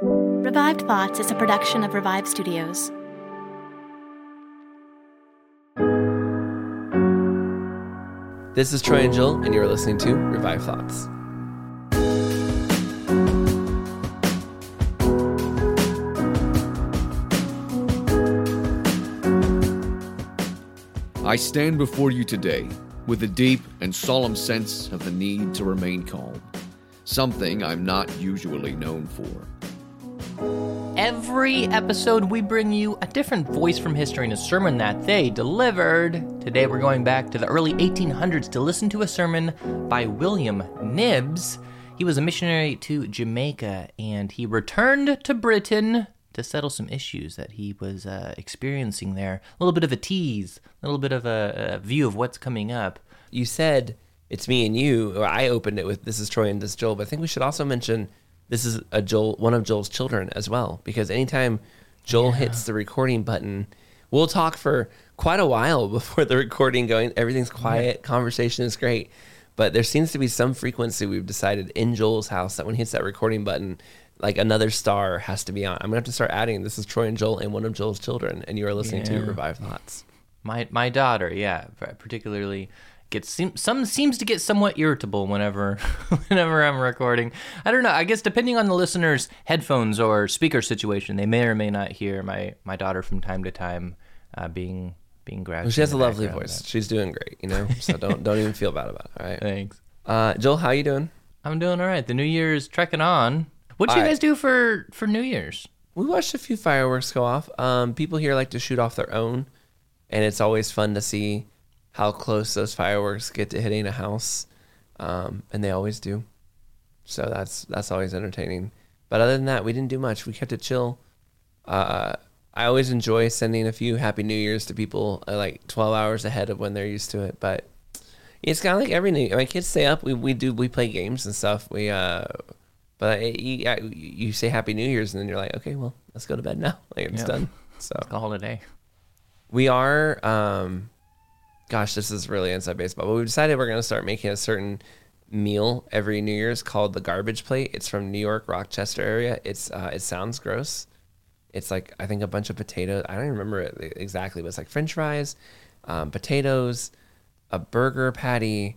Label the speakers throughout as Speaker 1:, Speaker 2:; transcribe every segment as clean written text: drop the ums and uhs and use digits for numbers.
Speaker 1: Revived Thoughts is a production of Revive Studios.
Speaker 2: This is Troy and Jill, and you're listening to Revive Thoughts.
Speaker 3: I stand before you today with a deep and solemn sense of the need to remain calm, something I'm not usually known for.
Speaker 4: Every episode, we bring you a different voice from history and a sermon that they delivered. Today, we're going back to the early 1800s to listen to a sermon by William Knibbs. He was a missionary to Jamaica, and he returned to Britain to settle some issues that he was experiencing there. A little bit of a tease, a little bit of a view of what's coming up.
Speaker 2: You said it's me and you, or I opened it with this is Troy and this is Joel, but I think we should also mention this is one of Joel's children as well, because anytime Joel hits the recording button, we'll talk for quite a while before the recording going. Everything's quiet, conversation is great, but there seems to be some frequency we've decided in Joel's house that when he hits that recording button, like another star has to be on. I'm going to have to start adding this is Troy and Joel and one of Joel's children, and you are listening to Revive Thoughts.
Speaker 4: My daughter, particularly seems to get somewhat irritable whenever I'm recording. I don't know. I guess depending on the listener's headphones or speaker situation, they may or may not hear my daughter from time to time being grasped.
Speaker 2: Well, she has a lovely voice. She's doing great, So don't even feel bad about it. All right.
Speaker 4: Thanks.
Speaker 2: Joel, how you doing?
Speaker 4: I'm doing all right. The New Year's trekking on. What did you guys do for New Year's?
Speaker 2: We watched a few fireworks go off. People here like to shoot off their own, and it's always fun to see how close those fireworks get to hitting a house, and they always do. So that's always entertaining. But other than that, we didn't do much. We kept it chill. I always enjoy sending a few Happy New Years to people like 12 hours ahead of when they're used to it. But it's kind of like every New Year. My kids stay up. We play games and stuff. But you say Happy New Year's, and then you're like, okay, well, let's go to bed now. Like, it's done. So
Speaker 4: it's a holiday.
Speaker 2: We are... Gosh, this is really inside baseball, but we decided we're going to start making a certain meal every New Year's called the garbage plate. It's from New York, Rochester area. It sounds gross. It's like, I think a bunch of potatoes. I don't even remember it exactly, but it's like French fries, potatoes, a burger patty,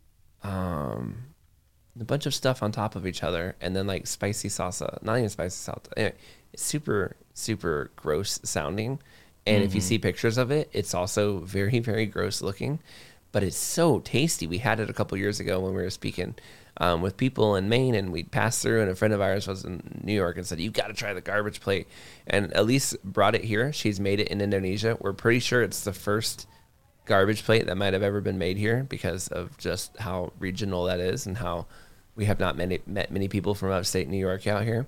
Speaker 2: a bunch of stuff on top of each other, and then like spicy salsa. Not even spicy salsa. Anyway, it's super, super gross sounding. And if you see pictures of it, it's also very, very gross looking, but it's so tasty. We had it a couple years ago when we were speaking with people in Maine, and we passed through, and a friend of ours was in New York and said, "You got to try the garbage plate." And Elise brought it here. She's made it in Indonesia. We're pretty sure it's the first garbage plate that might have ever been made here because of just how regional that is and how we have not met many people from upstate New York out here.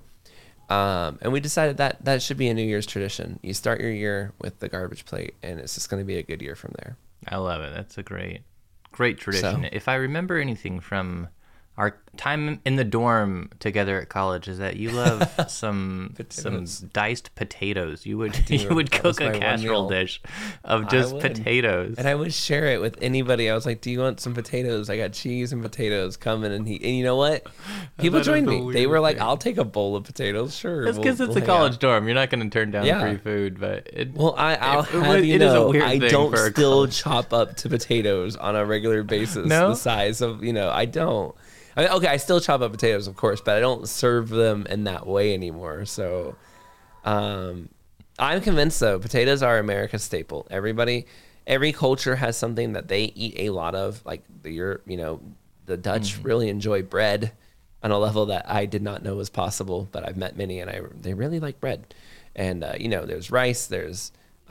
Speaker 2: And we decided that should be a New Year's tradition. You start your year with the garbage plate, and it's just going to be a good year from there.
Speaker 4: I love it. That's a great tradition. So, if I remember anything from our time in the dorm together at college, is that you love some diced potatoes. You would cook a casserole dish of just potatoes,
Speaker 2: and I would share it with anybody. I was like, "Do you want some potatoes? I got cheese and potatoes coming." And you know what? People joined me. They were like, "I'll take a bowl of potatoes, sure."
Speaker 4: It's because it's a college dorm. You're not going to turn down free food, but
Speaker 2: I'll have you know, I don't still chop up to potatoes on a regular basis.
Speaker 4: No?
Speaker 2: The size of I don't. I mean, okay, I still chop up potatoes, of course, but I don't serve them in that way anymore. So I'm convinced, though, potatoes are America's staple. Every culture has something that they eat a lot of. Like the Dutch really enjoy bread on a level that I did not know was possible, but I've met many, and they really like bread. And, there's rice, there's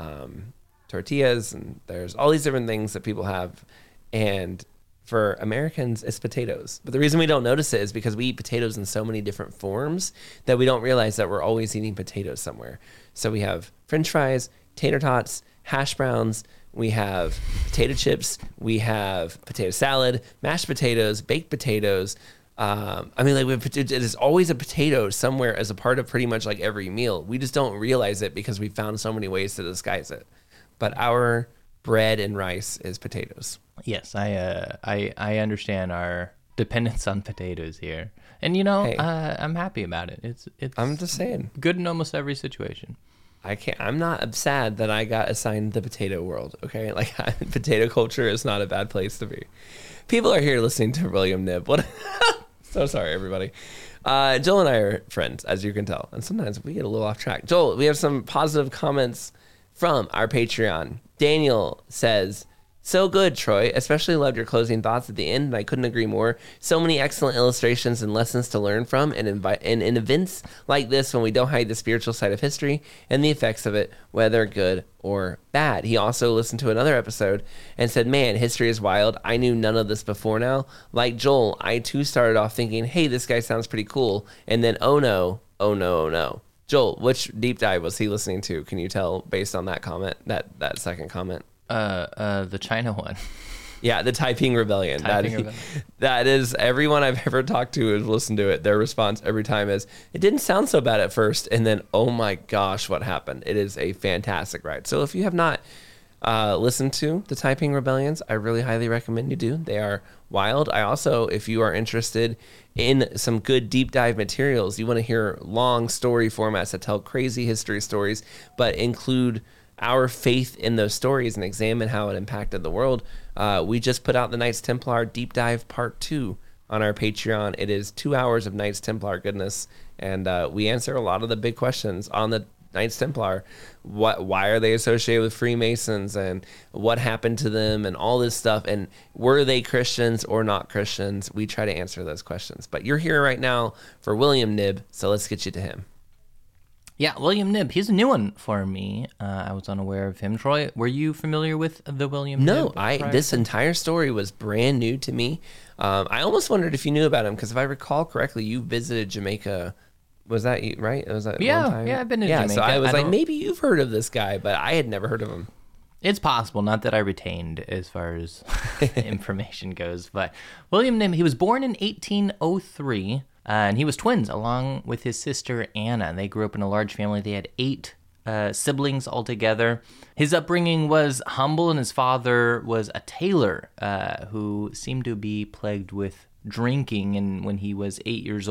Speaker 2: tortillas, and there's all these different things that people have. And for Americans, it's potatoes. But the reason we don't notice it is because we eat potatoes in so many different forms that we don't realize that we're always eating potatoes somewhere. So we have French fries, tater tots, hash browns, we have potato chips, we have potato salad, mashed potatoes, baked potatoes. It is always a potato somewhere as a part of pretty much like every meal. We just don't realize it because we found so many ways to disguise it. But our bread and rice is potatoes.
Speaker 4: Yes, I understand our dependence on potatoes here. And, you know,
Speaker 2: Hey.
Speaker 4: I'm happy about it. It's
Speaker 2: I'm just saying.
Speaker 4: good in almost every situation.
Speaker 2: I'm not sad that I got assigned the potato world, okay? Like, potato culture is not a bad place to be. People are here listening to William Knibb. What? So sorry, everybody. Joel and I are friends, as you can tell, and sometimes we get a little off track. Joel, we have some positive comments from our Patreon. Daniel says, so good, Troy. Especially loved your closing thoughts at the end, and I couldn't agree more. So many excellent illustrations and lessons to learn from, and in events like this when we don't hide the spiritual side of history and the effects of it, whether good or bad. He also listened to another episode and said, man, history is wild. I knew none of this before now. Like Joel, I too started off thinking, hey, this guy sounds pretty cool. And then, oh no, oh no, oh no. Joel, which deep dive was he listening to? Can you tell based on that comment, that second comment?
Speaker 4: The China one.
Speaker 2: Yeah, the Taiping Rebellion.
Speaker 4: Rebellion.
Speaker 2: That is, everyone I've ever talked to who's listened to it, their response every time is, it didn't sound so bad at first, and then, oh my gosh, what happened? It is a fantastic ride. So if you have not listened to the Taiping Rebellions, I really highly recommend you do. They are wild. I also, if you are interested in some good deep dive materials, you want to hear long story formats that tell crazy history stories, but include our faith in those stories and examine how it impacted the world. We just put out the Knights Templar Deep Dive Part 2 on our Patreon. It is 2 hours of Knights Templar goodness, and we answer a lot of the big questions on the Knights Templar. Why are they associated with Freemasons, and what happened to them, and all this stuff, and were they Christians or not Christians? We try to answer those questions. But you're here right now for William Knibb, so let's get you to him.
Speaker 4: Yeah, William Knibb. He's a new one for me. I was unaware of him. Troy, were you familiar with the William Knibb?
Speaker 2: No, this entire story was brand new to me. I almost wondered if you knew about him, because if I recall correctly, you visited Jamaica. Was that you, right? Was that one time?
Speaker 4: Yeah, I've been to Jamaica.
Speaker 2: So I was like, maybe you've heard of this guy, but I had never heard of him.
Speaker 4: It's possible, not that I retained as far as information goes. But William Knibb, he was born in 1803. And he was twins along with his sister Anna. They grew up in a large family. They had 8 siblings altogether. His upbringing was humble, and his father was a tailor who seemed to be plagued with drinking. And when he was 7 years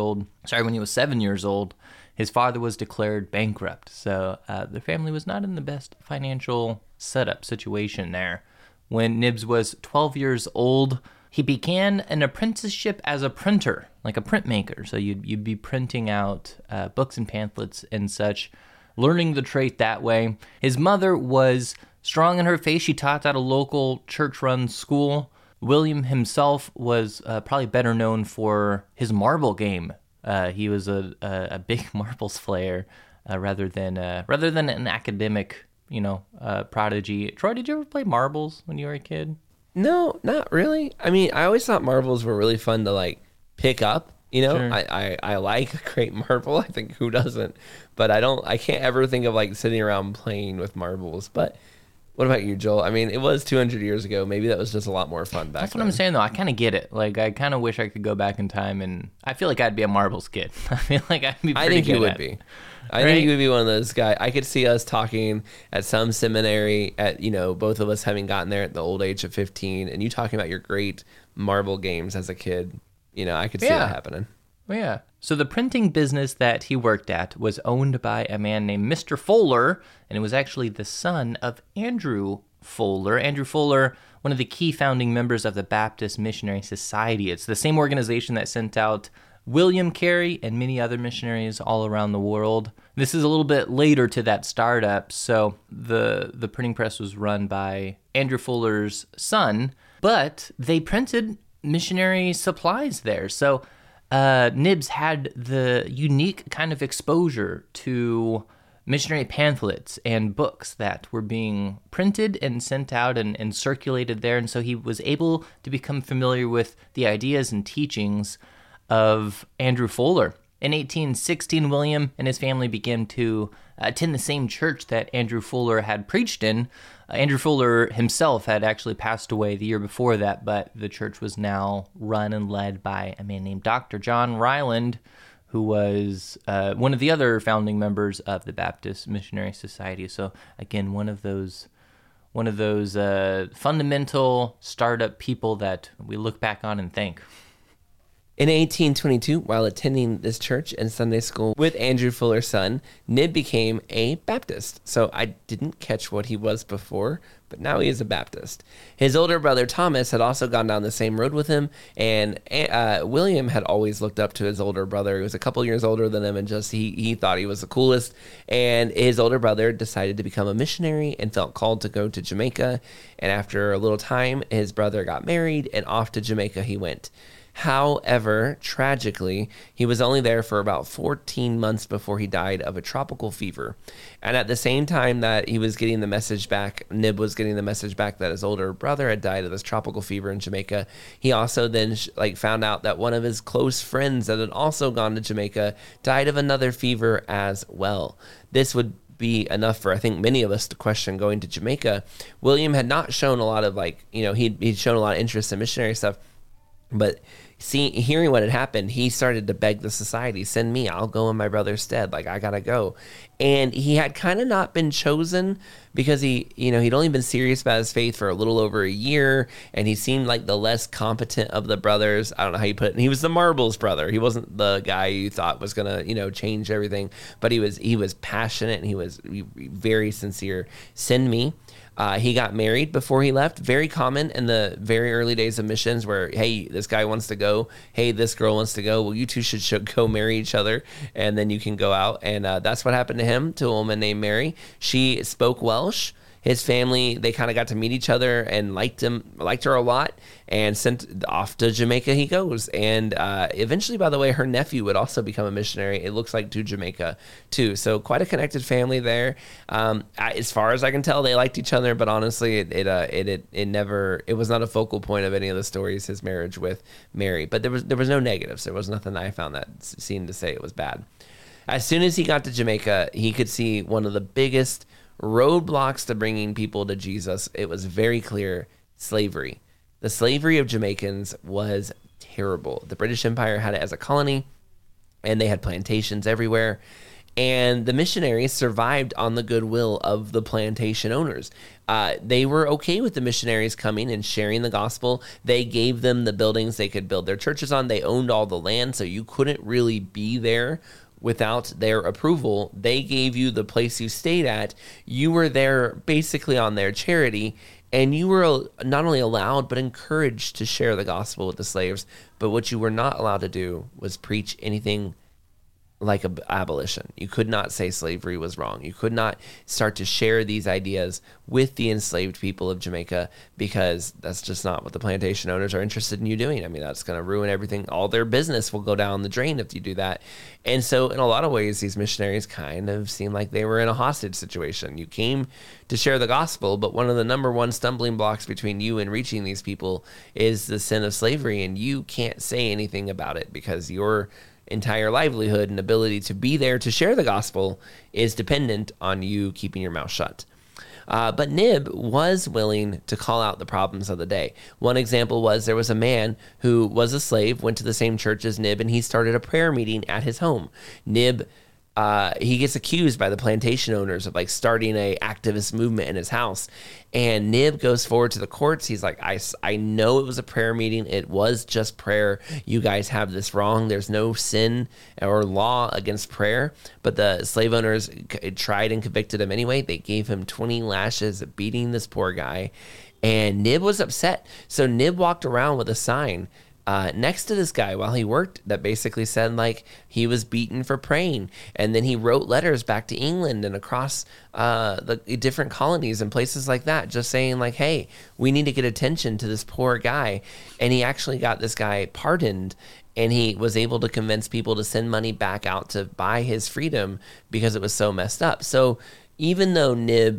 Speaker 4: old, his father was declared bankrupt. So the family was not in the best financial setup situation there. When Knibbs was 12 years old, he began an apprenticeship as a printer, like a printmaker. So you'd be printing out books and pamphlets and such, learning the trade that way. His mother was strong in her faith. She taught at a local church-run school. William himself was probably better known for his marble game. He was a big marbles player rather than an academic, prodigy. Troy, did you ever play marbles when you were a kid?
Speaker 2: No, not really. I mean, I always thought marbles were really fun to like pick up.
Speaker 4: Sure.
Speaker 2: I like a great marble. I think who doesn't? But I can't ever think of like sitting around playing with marbles. But what about you, Joel? I mean, it was 200 years ago. Maybe that was just a lot more fun back then.
Speaker 4: That's what I'm saying, though. I kind of get it. Like, I kind of wish I could go back in time, and I feel like I'd be a marbles kid. I feel like I'd be pretty
Speaker 2: I think
Speaker 4: good
Speaker 2: you would
Speaker 4: at
Speaker 2: be.
Speaker 4: it.
Speaker 2: I think you would be one of those guys. I could see us talking at some seminary at, both of us having gotten there at the old age of 15, and you talking about your great marble games as a kid. I could see that happening.
Speaker 4: Well, yeah. So the printing business that he worked at was owned by a man named Mr. Fuller, and it was actually the son of Andrew Fuller. Andrew Fuller, one of the key founding members of the Baptist Missionary Society. It's the same organization that sent out William Carey and many other missionaries all around the world. This is a little bit later to that startup, so the printing press was run by Andrew Fuller's son, but they printed missionary supplies there. So Knibbs had the unique kind of exposure to missionary pamphlets and books that were being printed and sent out and circulated there. And so he was able to become familiar with the ideas and teachings of Andrew Fuller. In 1816, William and his family began to attend the same church that Andrew Fuller had preached in. Andrew Fuller himself had actually passed away the year before that, but the church was now run and led by a man named Dr. John Ryland, who was one of the other founding members of the Baptist Missionary Society. So again, one of those fundamental startup people that we look back on and think.
Speaker 2: In 1822, while attending this church and Sunday school with Andrew Fuller's son, Knibb became a Baptist. So I didn't catch what he was before, but now he is a Baptist. His older brother Thomas had also gone down the same road with him, and William had always looked up to his older brother. He was a couple years older than him, and just he thought he was the coolest. And his older brother decided to become a missionary and felt called to go to Jamaica. And after a little time, his brother got married, and off to Jamaica he went. However, tragically, he was only there for about 14 months before he died of a tropical fever. And at the same time that he was getting the message back, Knibb was getting the message back that his older brother had died of this tropical fever in Jamaica. He also then found out that one of his close friends that had also gone to Jamaica died of another fever as well. This would be enough for, I think, many of us to question going to Jamaica. William had not shown a lot of he'd shown a lot of interest in missionary stuff, but hearing what had happened, he started to beg the society, send me, I'll go in my brother's stead. I gotta go. And he had kind of not been chosen because he'd only been serious about his faith for a little over a year, and he seemed like the less competent of the brothers. I don't know how you put it. And he was the Marbles brother. He wasn't the guy you thought was gonna, change everything, but he was passionate and he was very sincere. Send me. He got married before he left. Very common in the very early days of missions where, hey, this guy wants to go. Hey, this girl wants to go. Well, you two should go marry each other, and then you can go out. And that's what happened to him, to a woman named Mary. She spoke Welsh. His family, they kind of got to meet each other and liked her a lot, and sent off to Jamaica he goes. And eventually, by the way, her nephew would also become a missionary, it looks like, to Jamaica too. So quite a connected family there. As far as I can tell, they liked each other, but honestly, it was not a focal point of any of the stories, his marriage with Mary. But there was no negatives. There was nothing I found that seemed to say it was bad. As soon as he got to Jamaica, he could see one of the biggest roadblocks to bringing people to Jesus. It was very clear: slavery. The slavery of Jamaicans was terrible. The British Empire had it as a colony, and they had plantations everywhere. And the missionaries survived on the goodwill of the plantation owners. They were okay with the missionaries coming and sharing the gospel. They gave them the buildings they could build their churches on. They owned all the land, so you couldn't really be there without their approval. They gave you the place you stayed at. You were there basically on their charity, and you were not only allowed but encouraged to share the gospel with the slaves. But what you were not allowed to do was preach anything like abolition. You could not say slavery was wrong. You could not start to share these ideas with the enslaved people of Jamaica, because that's just not what the plantation owners are interested in you doing. I mean, that's going to ruin everything. All their business will go down the drain if you do that. And so in a lot of ways, these missionaries kind of seemed like they were in a hostage situation. You came to share the gospel, but one of the number one stumbling blocks between you and reaching these people is the sin of slavery, and you can't say anything about it because your entire livelihood and ability to be there to share the gospel is dependent on you keeping your mouth shut. But Knibb was willing to call out the problems of the day. One example was there was a man who was a slave, went to the same church as Knibb, and he started a prayer meeting at his home. Knibb, he gets accused by the plantation owners of starting a activist movement in his house. And Knibb goes forward to the courts. He's like, I know it was a prayer meeting. It was just prayer. You guys have this wrong. There's no sin or law against prayer. But the slave owners tried and convicted him anyway. They gave him 20 lashes, beating this poor guy. And Knibb was upset. So Knibb walked around with a sign next to this guy while he worked that basically said he was beaten for praying. And then he wrote letters back to England and across the different colonies and places like that, just saying hey, we need to get attention to this poor guy. And he actually got this guy pardoned, and he was able to convince people to send money back out to buy his freedom because it was so messed up. So even though Knibb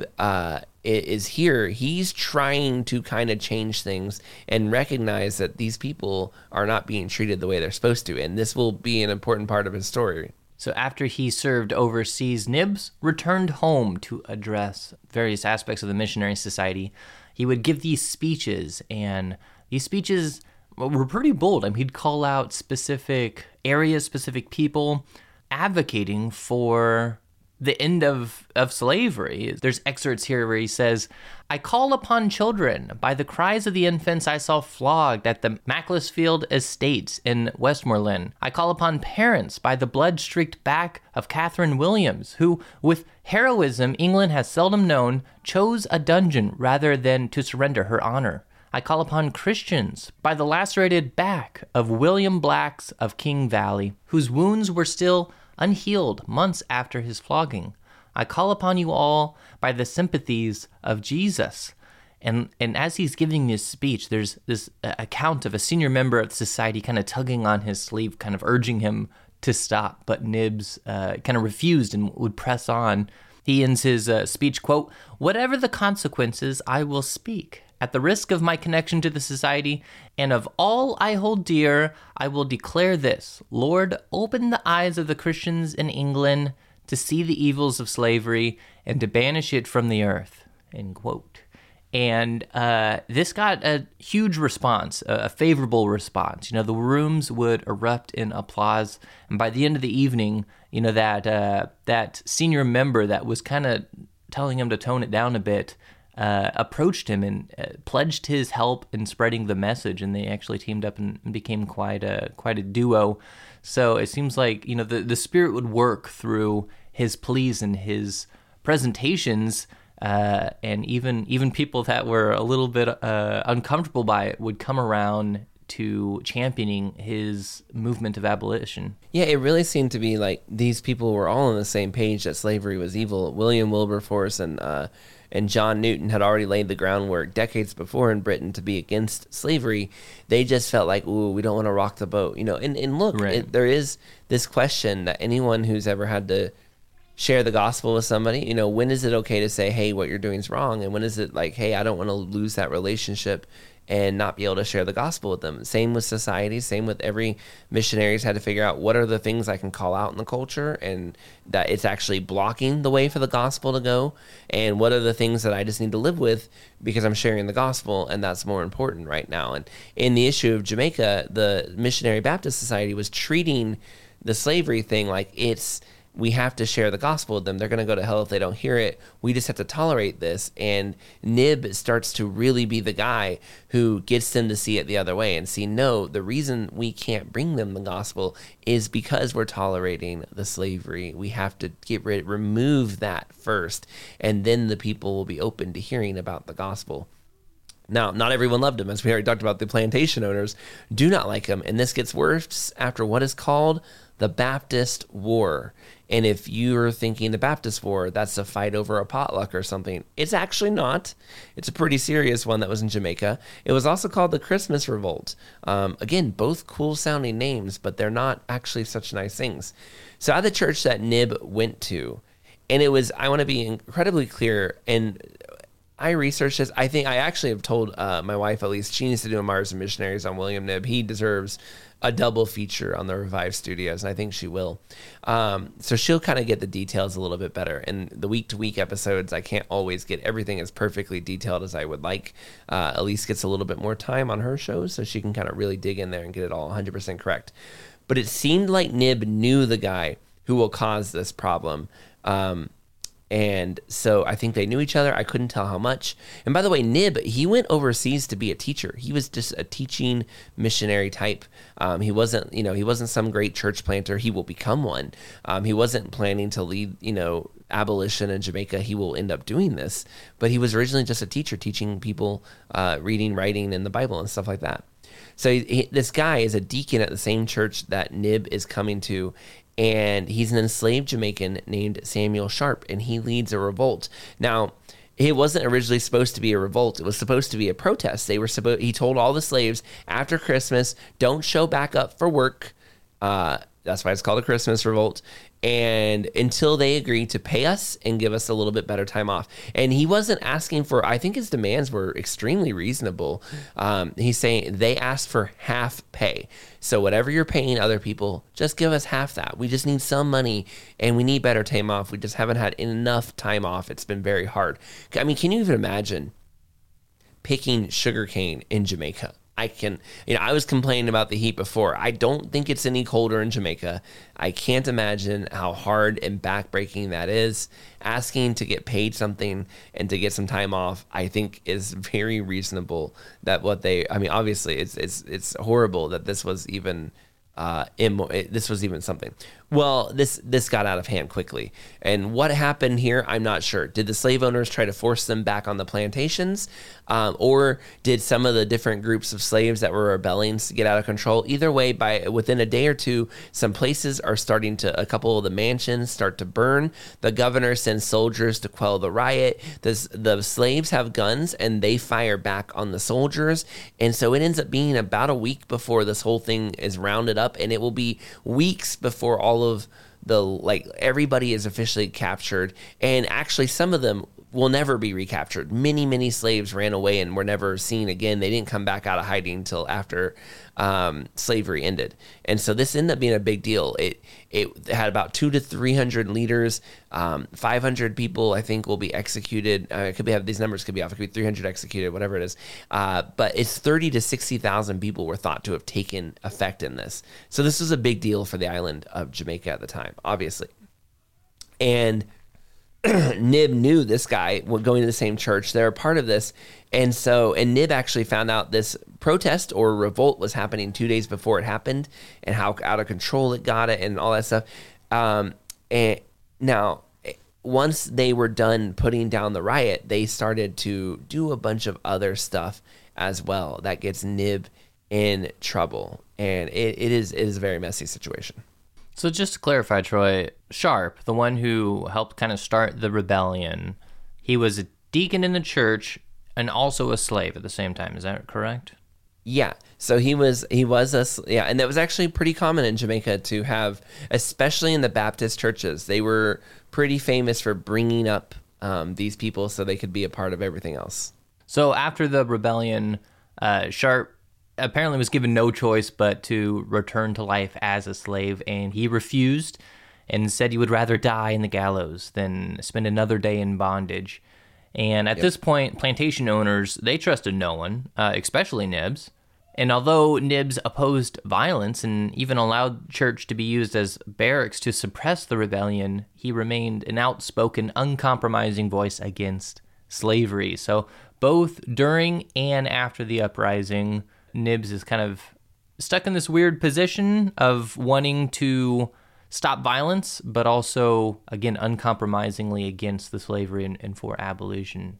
Speaker 2: is here, he's trying to kind of change things and recognize that these people are not being treated the way they're supposed to. And this will be an important part of his story.
Speaker 4: So after he served overseas, Knibb returned home to address various aspects of the missionary society. He would give these speeches, and these speeches were pretty bold. I mean, he'd call out specific areas, specific people, advocating for the end of slavery. There's excerpts here where he says, I call upon children. By the cries of the infants I saw flogged at the Macclesfield Estates in Westmoreland. I call upon parents by the blood-streaked back of Catherine Williams, who, with heroism England has seldom known, chose a dungeon rather than to surrender her honor. I call upon Christians by the lacerated back of William Blacks of King Valley, whose wounds were still unhealed months after his flogging. I call upon you all by the sympathies of Jesus. And as he's giving this speech, there's this account of a senior member of society kind of tugging on his sleeve, kind of urging him to stop. But Nibs kind of refused and would press on. He ends his speech, quote, whatever the consequences, I will speak. At the risk of my connection to the society and of all I hold dear, I will declare this. Lord, open the eyes of the Christians in England to see the evils of slavery and to banish it from the earth, end quote. And this got a huge response, a favorable response. You know, the rooms would erupt in applause. And by the end of the evening, you know, that senior member that was kind of telling him to tone it down a bit approached him and pledged his help in spreading the message, and they actually teamed up and became quite a duo. So it seems like, you know, the Spirit would work through his pleas and his presentations, and even people that were a little bit uncomfortable by it would come around to championing his movement of abolition.
Speaker 2: Yeah, it really seemed to be like these people were all on the same page that slavery was evil. William Wilberforce and John Newton had already laid the groundwork decades before in Britain to be against slavery. They just felt like, ooh, we don't want to rock the boat, you know. And look,
Speaker 4: right.
Speaker 2: There is this question that anyone who's ever had to share the gospel with somebody, you know, when is it okay to say, hey, what you're doing is wrong? And when is it like, hey, I don't want to lose that relationship and not be able to share the gospel with them? Same with society, same with every missionary's had to figure out what are the things I can call out in the culture and that it's actually blocking the way for the gospel to go, and what are the things that I just need to live with because I'm sharing the gospel, and that's more important right now. And in the issue of Jamaica, the Missionary Baptist Society was treating the slavery thing like we have to share the gospel with them. They're going to go to hell if they don't hear it. We just have to tolerate this. And Nib starts to really be the guy who gets them to see it the other way and see, no, the reason we can't bring them the gospel is because we're tolerating the slavery. We have to remove that first, and then the people will be open to hearing about the gospel. Now, not everyone loved him. As we already talked about, the plantation owners do not like him. And this gets worse after what is called the Baptist War. And if you're thinking the Baptist War, that's a fight over a potluck or something. It's actually not. It's a pretty serious one that was in Jamaica. It was also called the Christmas Revolt. Again, both cool sounding names, but they're not actually such nice things. So at the church that Nib went to, and it was, I want to be incredibly clear, and I researched this. I think I actually have told my wife, at least, she needs to do a Mars and Missionaries on William Nib. He deserves a double feature on the Revive Studios, and I think she will. So she'll kind of get the details a little bit better. And the week-to-week episodes, I can't always get everything as perfectly detailed as I would like. Elise gets a little bit more time on her shows, so she can kind of really dig in there and get it all 100% correct. But it seemed like Nib knew the guy who will cause this problem. And so I think they knew each other. I couldn't tell how much. And by the way, Nib, he went overseas to be a teacher. He was just a teaching missionary type. He wasn't some great church planter. He will become one. He wasn't planning to lead, abolition in Jamaica. He will end up doing this. But he was originally just a teacher, teaching people reading, writing, and the Bible and stuff like that. So this guy is a deacon at the same church that Nib is coming to. And he's an enslaved Jamaican named Samuel Sharp, and he leads a revolt. Now, it wasn't originally supposed to be a revolt. It was supposed to be a protest. He told all the slaves, after Christmas, don't show back up for work. That's why it's called a Christmas revolt. And until they agree to pay us and give us a little bit better time off. And he wasn't asking for, I think his demands were extremely reasonable. He's saying they asked for half pay. So whatever you're paying other people, just give us half that. We just need some money and we need better time off. We just haven't had enough time off. It's been very hard. I mean, can you even imagine picking sugarcane in Jamaica? I was complaining about the heat before. I don't think it's any colder in Jamaica. I can't imagine how hard and backbreaking that is. Asking to get paid something and to get some time off, I think is very reasonable. Obviously it's horrible that this was even something. Well, this got out of hand quickly. And what happened here, I'm not sure. Did the slave owners try to force them back on the plantations? Or did some of the different groups of slaves that were rebelling get out of control? Either way, within a day or two, some places are a couple of the mansions start to burn. The governor sends soldiers to quell the riot. The slaves have guns and they fire back on the soldiers. And so it ends up being about a week before this whole thing is rounded up, and it will be weeks before all of everybody is officially captured. And actually some of them will never be recaptured. Many slaves ran away and were never seen again. They didn't come back out of hiding until after slavery ended. And so this ended up being a big deal. It had about 200 to 300 leaders. 500 people, I think, will be executed. These numbers could be off. It could be 300 executed, whatever it is. But it's 30 to 60,000 people were thought to have taken effect in this. So this was a big deal for the island of Jamaica at the time, obviously. And Nib knew this guy going to the same church. They're a part of this. And Nib actually found out this protest or revolt was happening 2 days before it happened, and how out of control it got and all that stuff. And now, once they were done putting down the riot, they started to do a bunch of other stuff as well that gets Nib in trouble. And it is a very messy situation.
Speaker 4: So just to clarify, Troy, Sharp, the one who helped kind of start the rebellion, he was a deacon in the church and also a slave at the same time. Is that correct?
Speaker 2: Yeah. So he was and that was actually pretty common in Jamaica to have, especially in the Baptist churches. They were pretty famous for bringing up these people so they could be a part of everything else.
Speaker 4: So after the rebellion, Sharp apparently was given no choice but to return to life as a slave, and he refused and said he would rather die in the gallows than spend another day in bondage. And at this point, plantation owners, they trusted no one, especially Nibs. And although Nibs opposed violence and even allowed church to be used as barracks to suppress the rebellion, he remained an outspoken, uncompromising voice against slavery. So both during and after the uprising, Nibs is kind of stuck in this weird position of wanting to stop violence, but also, again, uncompromisingly against the slavery and for abolition.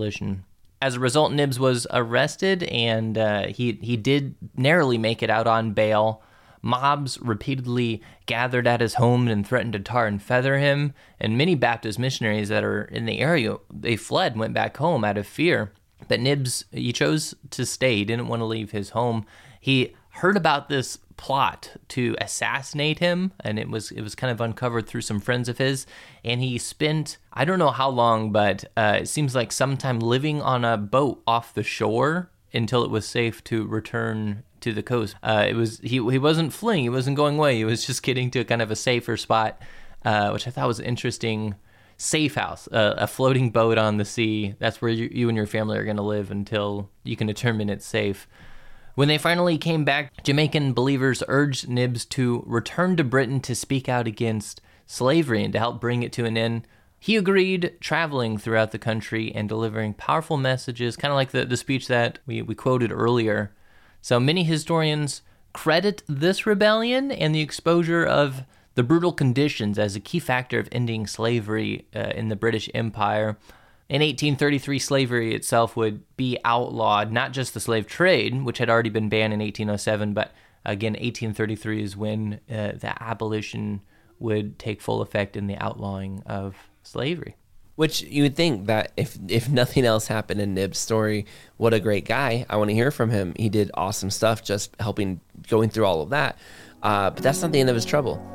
Speaker 4: As a result, Nibs was arrested, and he did narrowly make it out on bail. Mobs repeatedly gathered at his home and threatened to tar and feather him, and many Baptist missionaries that are in the area, they fled and went back home out of fear. But Nibs, he chose to stay. He didn't want to leave his home. He heard about this plot to assassinate him, and it was kind of uncovered through some friends of his. And he spent, I don't know how long, but it seems like sometime living on a boat off the shore until it was safe to return to the coast. He wasn't fleeing. He wasn't going away. He was just getting to kind of a safer spot, which I thought was interesting. Safe house, a floating boat on the sea. That's where you and your family are going to live until you can determine it's safe. When they finally came back, Jamaican believers urged Nibs to return to Britain to speak out against slavery and to help bring it to an end. He agreed, traveling throughout the country and delivering powerful messages, kind of like the speech that we quoted earlier. So many historians credit this rebellion and the exposure of the brutal conditions as a key factor of ending slavery in the British Empire. In 1833, slavery itself would be outlawed, not just the slave trade, which had already been banned in 1807, but again, 1833 is when the abolition would take full effect in the outlawing of slavery.
Speaker 2: Which you would think that if nothing else happened in Nib's story, what a great guy. I want to hear from him. He did awesome stuff just going through all of that. But that's not the end of his trouble.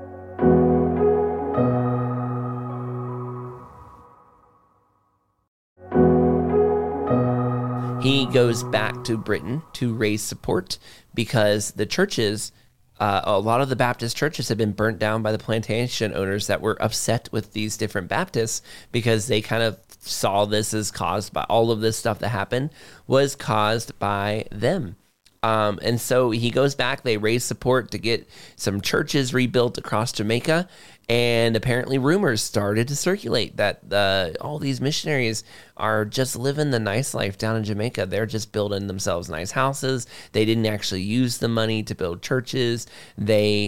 Speaker 2: He goes back to Britain to raise support because the churches, a lot of the Baptist churches had been burnt down by the plantation owners that were upset with these different Baptists because they kind of saw this as caused by all of this stuff that happened was caused by them. And so he goes back. They raise support to get some churches rebuilt across Jamaica. And apparently rumors started to circulate that all these missionaries are just living the nice life down in Jamaica. They're just building themselves nice houses. They didn't actually use the money to build churches. They're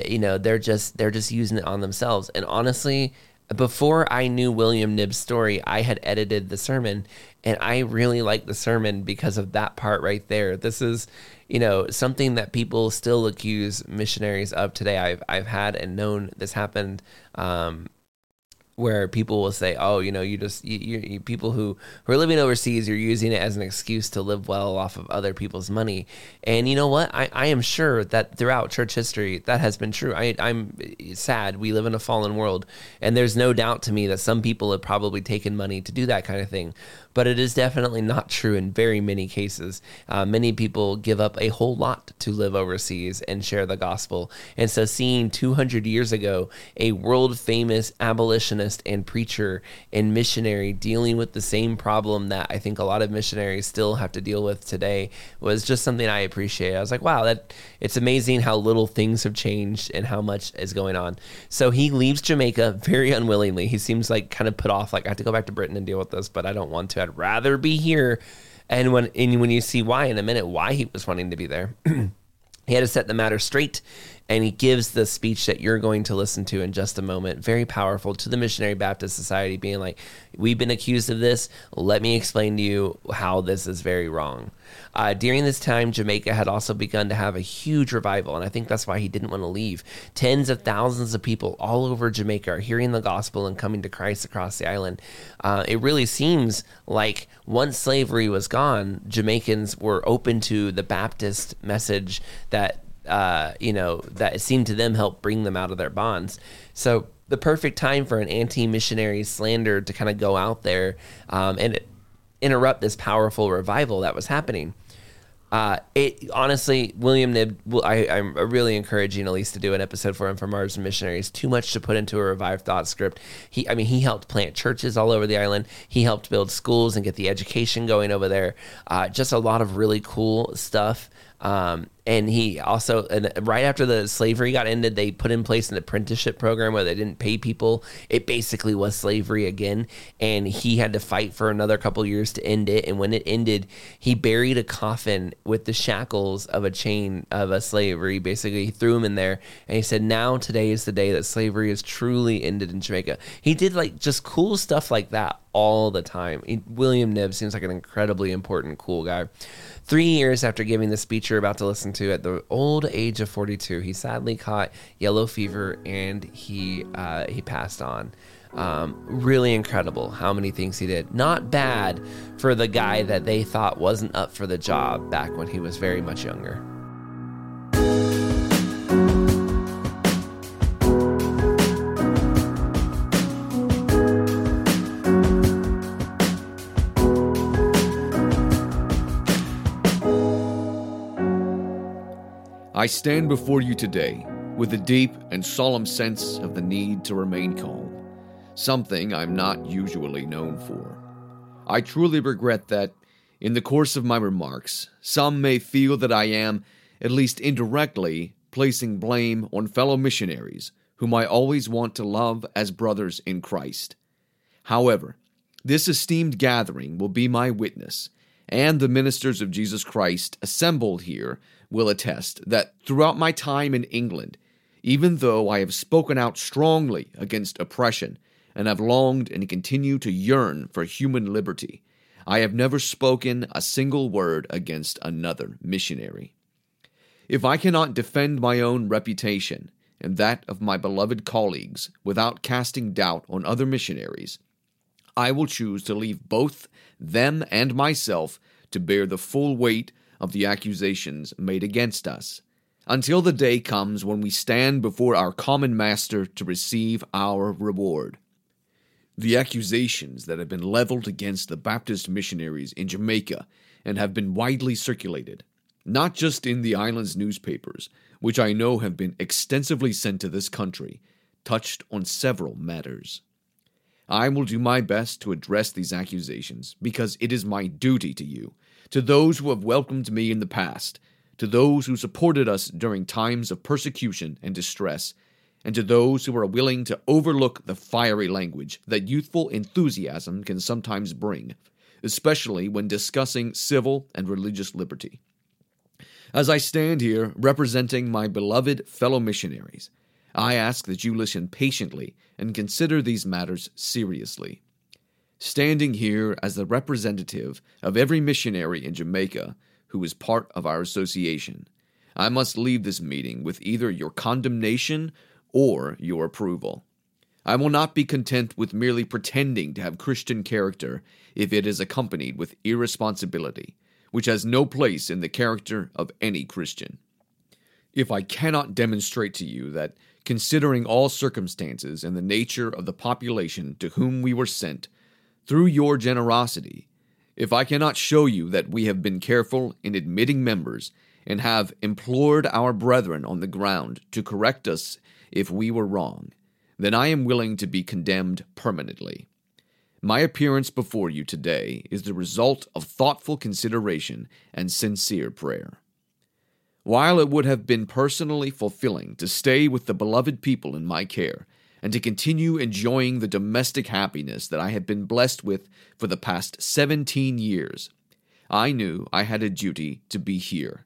Speaker 2: just using it on themselves. And honestly, before I knew William Knibb's story, I had edited the sermon, and I really liked the sermon because of that part right there. This is, something that people still accuse missionaries of today. I've had and known this happened, where people will say, "Oh, you people who are living overseas, you're using it as an excuse to live well off of other people's money." And you know what? I am sure that throughout church history, that has been true. I'm sad. We live in a fallen world, and there's no doubt to me that some people have probably taken money to do that kind of thing. But it is definitely not true in very many cases. Many people give up a whole lot to live overseas and share the gospel. And so seeing 200 years ago, a world-famous abolitionist and preacher and missionary dealing with the same problem that I think a lot of missionaries still have to deal with today was just something I appreciate. I was like, wow, it's amazing how little things have changed and how much is going on. So he leaves Jamaica very unwillingly. He seems like kind of put off, like, I have to go back to Britain and deal with this, but I don't want to. I'd rather be here. And when you see why in a minute, why he was wanting to be there, he had to set the matter straight. And he gives the speech that you're going to listen to in just a moment, very powerful, to the Missionary Baptist Society, being like, we've been accused of this. Let me explain to you how this is very wrong. During this time, Jamaica had also begun to have a huge revival, and I think that's why he didn't want to leave. Tens of thousands of people all over Jamaica are hearing the gospel and coming to Christ across the island. It really seems like once slavery was gone, Jamaicans were open to the Baptist message that that it seemed to them help bring them out of their bonds. So the perfect time for an anti-missionary slander to kind of go out there and interrupt this powerful revival that was happening. Honestly, William Knibb, I'm really encouraging Elise to do an episode for him for Martyrs and Missionaries. Too much to put into a Revived Thought script. He helped plant churches all over the island. He helped build schools and get the education going over there. Just a lot of really cool stuff. And he also, right after the slavery got ended, they put in place an apprenticeship program where they didn't pay people. It basically was slavery again, and he had to fight for another couple years to end it. And when it ended, he buried a coffin with the shackles of a chain of a slavery. Basically, he threw him in there, and he said, "Now today is the day that slavery is truly ended in Jamaica." He did just cool stuff like that all the time. William Knibb seems like an incredibly important, cool guy. 3 years after giving the speech you're about to listen to, at the old age of 42, he sadly caught yellow fever and he passed on. Really incredible how many things he did. Not bad for the guy that they thought wasn't up for the job back when he was very much younger.
Speaker 3: I stand before you today with a deep and solemn sense of the need to remain calm, something I'm not usually known for. I truly regret that, in the course of my remarks, some may feel that I am, at least indirectly, placing blame on fellow missionaries, whom I always want to love as brothers in Christ. However, this esteemed gathering will be my witness, and the ministers of Jesus Christ assembled here will attest that throughout my time in England, even though I have spoken out strongly against oppression and have longed and continue to yearn for human liberty, I have never spoken a single word against another missionary. If I cannot defend my own reputation and that of my beloved colleagues without casting doubt on other missionaries, I will choose to leave both them and myself to bear the full weight of the accusations made against us, until the day comes when we stand before our common Master to receive our reward. The accusations that have been leveled against the Baptist missionaries in Jamaica and have been widely circulated, not just in the island's newspapers, which I know have been extensively sent to this country, touched on several matters. I will do my best to address these accusations because it is my duty to you, to those who have welcomed me in the past, to those who supported us during times of persecution and distress, and to those who are willing to overlook the fiery language that youthful enthusiasm can sometimes bring, especially when discussing civil and religious liberty. As I stand here representing my beloved fellow missionaries, I ask that you listen patiently and consider these matters seriously. Standing here as the representative of every missionary in Jamaica who is part of our association, I must leave this meeting with either your condemnation or your approval. I will not be content with merely pretending to have Christian character if it is accompanied with irresponsibility, which has no place in the character of any Christian. If I cannot demonstrate to you that, considering all circumstances and the nature of the population to whom we were sent, through your generosity, if I cannot show you that we have been careful in admitting members and have implored our brethren on the ground to correct us if we were wrong, then I am willing to be condemned permanently. My appearance before you today is the result of thoughtful consideration and sincere prayer. While it would have been personally fulfilling to stay with the beloved people in my care and to continue enjoying the domestic happiness that I have been blessed with for the past 17 years, I knew I had a duty to be here.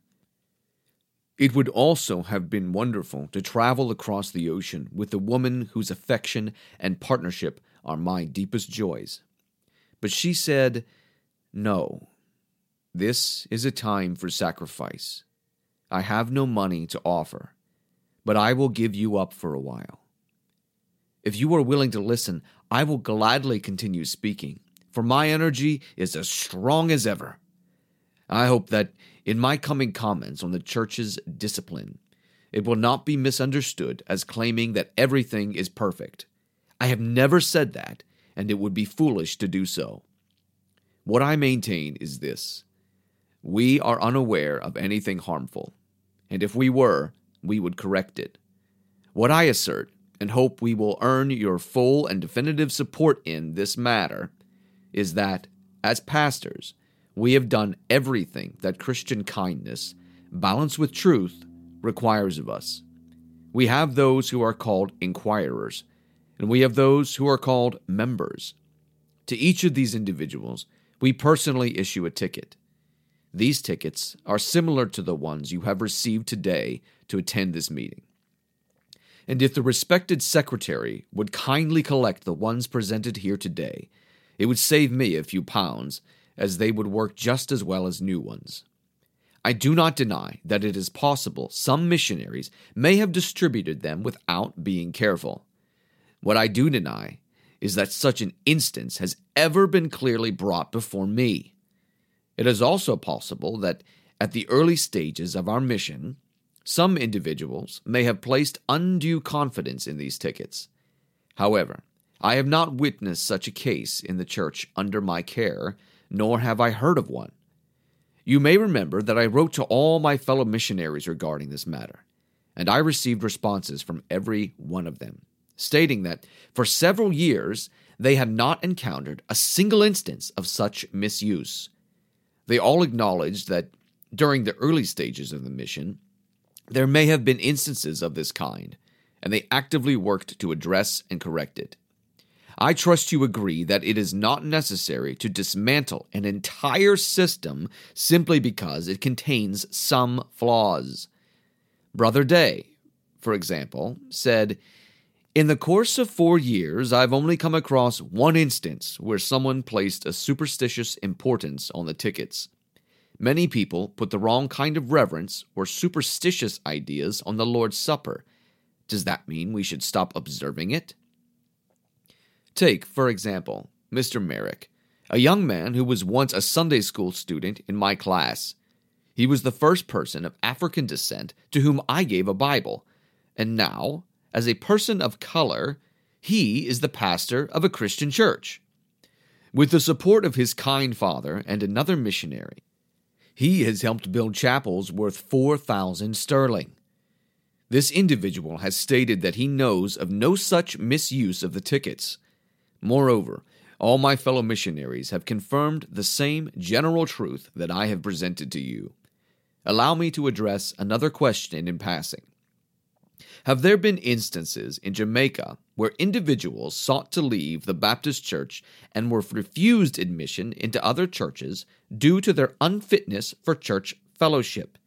Speaker 3: It would also have been wonderful to travel across the ocean with the woman whose affection and partnership are my deepest joys. But she said, "No, this is a time for sacrifice. I have no money to offer, but I will give you up for a while. If you are willing to listen, I will gladly continue speaking, for my energy is as strong as ever. I hope that in my coming comments on the church's discipline, it will not be misunderstood as claiming that everything is perfect. I have never said that, and it would be foolish to do so. What I maintain is this: we are unaware of anything harmful, and if we were, we would correct it. What I assert, and hope we will earn your full and definitive support in this matter, is that, as pastors, we have done everything that Christian kindness, balanced with truth, requires of us. We have those who are called inquirers, and we have those who are called members. To each of these individuals, we personally issue a ticket. These tickets are similar to the ones you have received today to attend this meeting. And if the respected secretary would kindly collect the ones presented here today, it would save me a few pounds, as they would work just as well as new ones. I do not deny that it is possible some missionaries may have distributed them without being careful. What I do deny is that such an instance has ever been clearly brought before me. It is also possible that at the early stages of our mission, some individuals may have placed undue confidence in these tickets. However, I have not witnessed such a case in the church under my care, nor have I heard of one. You may remember that I wrote to all my fellow missionaries regarding this matter, and I received responses from every one of them, stating that for several years they had not encountered a single instance of such misuse. They all acknowledged that during the early stages of the mission, there may have been instances of this kind, and they actively worked to address and correct it. I trust you agree that it is not necessary to dismantle an entire system simply because it contains some flaws. Brother Day, for example, said, "In the course of 4 years, I've only come across one instance where someone placed a superstitious importance on the tickets. Many people put the wrong kind of reverence or superstitious ideas on the Lord's Supper. Does that mean we should stop observing it?" Take, for example, Mr. Merrick, a young man who was once a Sunday school student in my class. He was the first person of African descent to whom I gave a Bible, and now, as a person of color, he is the pastor of a Christian church. With the support of his kind father and another missionary, he has helped build chapels worth 4,000 sterling. This individual has stated that he knows of no such misuse of the tickets. Moreover, all my fellow missionaries have confirmed the same general truth that I have presented to you. allow me to address another question in passing. Have there been instances in Jamaica where individuals sought to leave the Baptist Church and were refused admission into other churches due to their unfitness for church fellowship?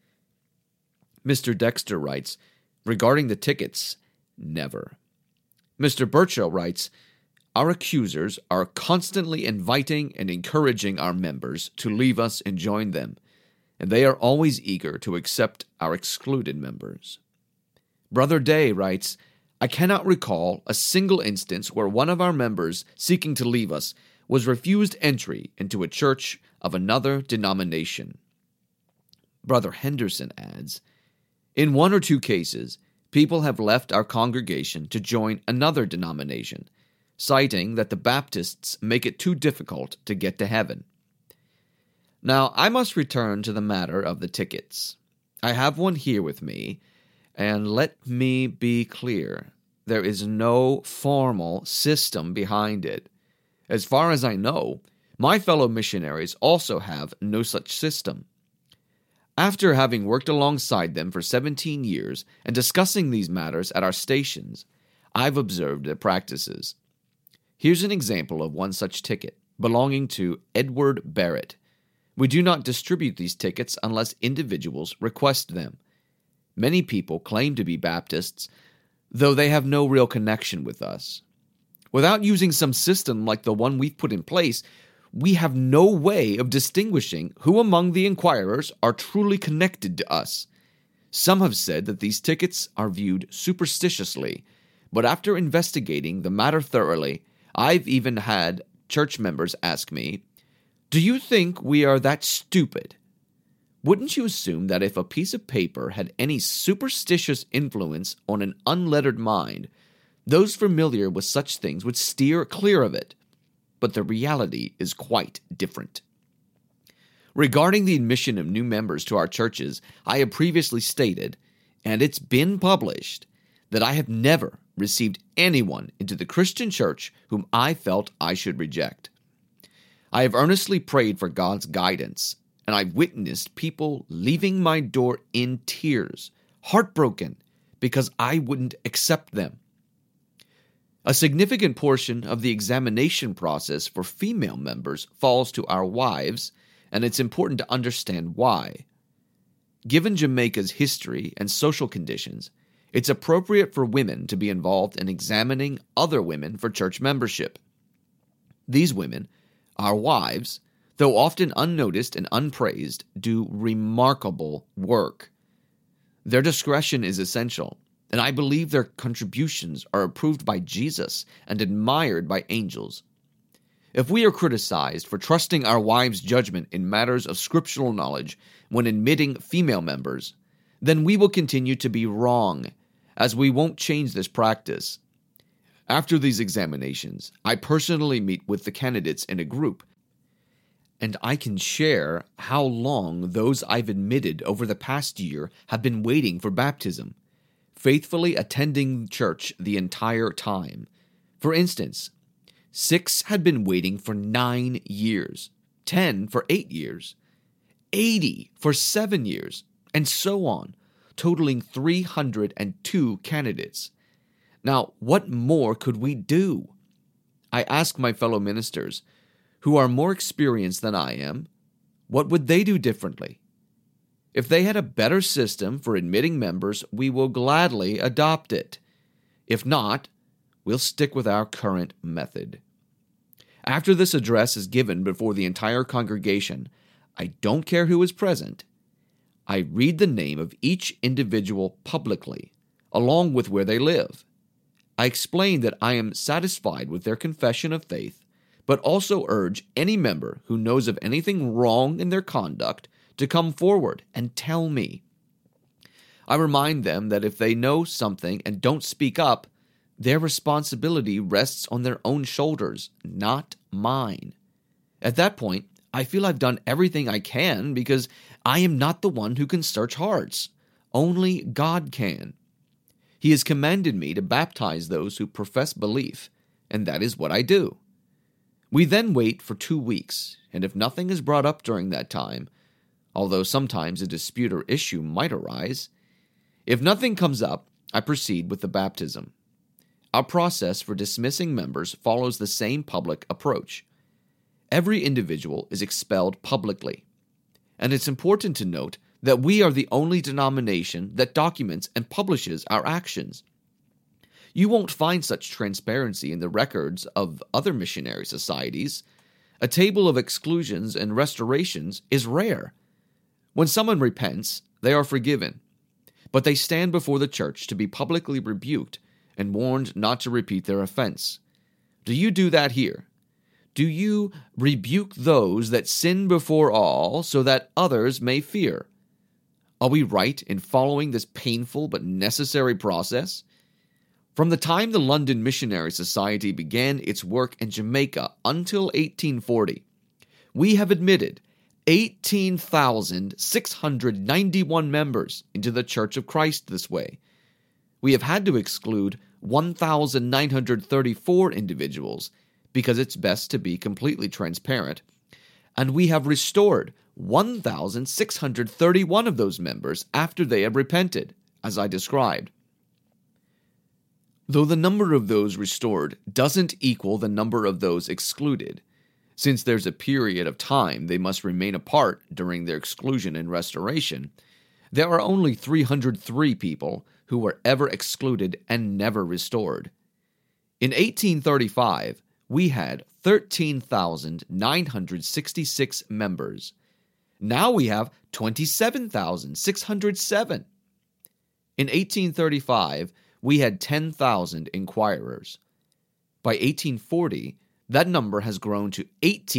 Speaker 3: Mr. Dexter writes, regarding the tickets, never. Mr. Burchell writes, our accusers are constantly inviting and encouraging our members to leave us and join them, and they are always eager to accept our excluded members. Brother Day writes, I cannot recall a single instance where one of our members seeking to leave us was refused entry into a church of another denomination. Brother Henderson adds, in one or two cases, people have left our congregation to join another denomination, citing that the Baptists make it too difficult to get to heaven. Now, I must return to the matter of the tickets. I have one here with me, and let me be clear, there is no formal system behind it. As far as I know, my fellow missionaries also have no such system. After having worked alongside them for 17 years and discussing these matters at our stations, I've observed their practices. Here's an example of one such ticket, belonging to Edward Barrett. We do not distribute these tickets unless individuals request them. Many people claim to be Baptists, though they have no real connection with us. Without using some system like the one we've put in place, we have no way of distinguishing who among the inquirers are truly connected to us. Some have said that these tickets are viewed superstitiously, but after investigating the matter thoroughly, I've even had church members ask me, do you think we are that stupid? Wouldn't you assume that if a piece of paper had any superstitious influence on an unlettered mind, those familiar with such things would steer clear of it? But the reality is quite different. Regarding the admission of new members to our churches, I have previously stated, and it's been published, that I have never received anyone into the Christian church whom I felt I should reject. I have earnestly prayed for God's guidance, and I've witnessed people leaving my door in tears, heartbroken, because I wouldn't accept them. A significant portion of the examination process for female members falls to our wives, and it's important to understand why. Given Jamaica's history and social conditions, it's appropriate for women to be involved in examining other women for church membership. These women, our wives, though often unnoticed and unpraised, do remarkable work. Their discretion is essential, and I believe their contributions are approved by Jesus and admired by angels. If we are criticized for trusting our wives' judgment in matters of scriptural knowledge when admitting female members, then we will continue to be wrong, as we won't change this practice. After these examinations, I personally meet with the candidates in a group, and I can share how long those I've admitted over the past year have been waiting for baptism, faithfully attending church the entire time. For instance, 6 had been waiting for 9 years, 10 for 8 years, 80 for 7 years, and so on, totaling 302 candidates. Now, what more could we do? I ask my fellow ministers, who are more experienced than I am, what would they do differently? If they had a better system for admitting members, we will gladly adopt it. If not, we'll stick with our current method. After this address is given before the entire congregation, I don't care who is present, I read the name of each individual publicly, along with where they live. I explain that I am satisfied with their confession of faith, but also urge any member who knows of anything wrong in their conduct to come forward and tell me. I remind them that if they know something and don't speak up, their responsibility rests on their own shoulders, not mine. At that point, I feel I've done everything I can because I am not the one who can search hearts. Only God can. He has commanded me to baptize those who profess belief, and that is what I do. We then wait for 2 weeks, and if nothing is brought up during that time, although sometimes a dispute or issue might arise. If nothing comes up, I proceed with the baptism. Our process for dismissing members follows the same public approach. Every individual is expelled publicly, and it's important to note that we are the only denomination that documents and publishes our actions. You won't find such transparency in the records of other missionary societies. A table of exclusions and restorations is rare. When someone repents, they are forgiven, but they stand before the church to be publicly rebuked and warned not to repeat their offense. Do you do that here? Do you rebuke those that sin before all so that others may fear? Are we right in following this painful but necessary process? From the time the London Missionary Society began its work in Jamaica until 1840, we have admitted 18,691 members into the Church of Christ this way. We have had to exclude 1,934 individuals because it's best to be completely transparent, and we have restored 1,631 of those members after they have repented, as I described. Though the number of those restored doesn't equal the number of those excluded, since there's a period of time they must remain apart during their exclusion and restoration, there are only 303 people who were ever excluded and never restored. In 1835, we had 13,966 members. Now we have 27,607. In 1835, we had 10,000 inquirers. By 1840, that number has grown to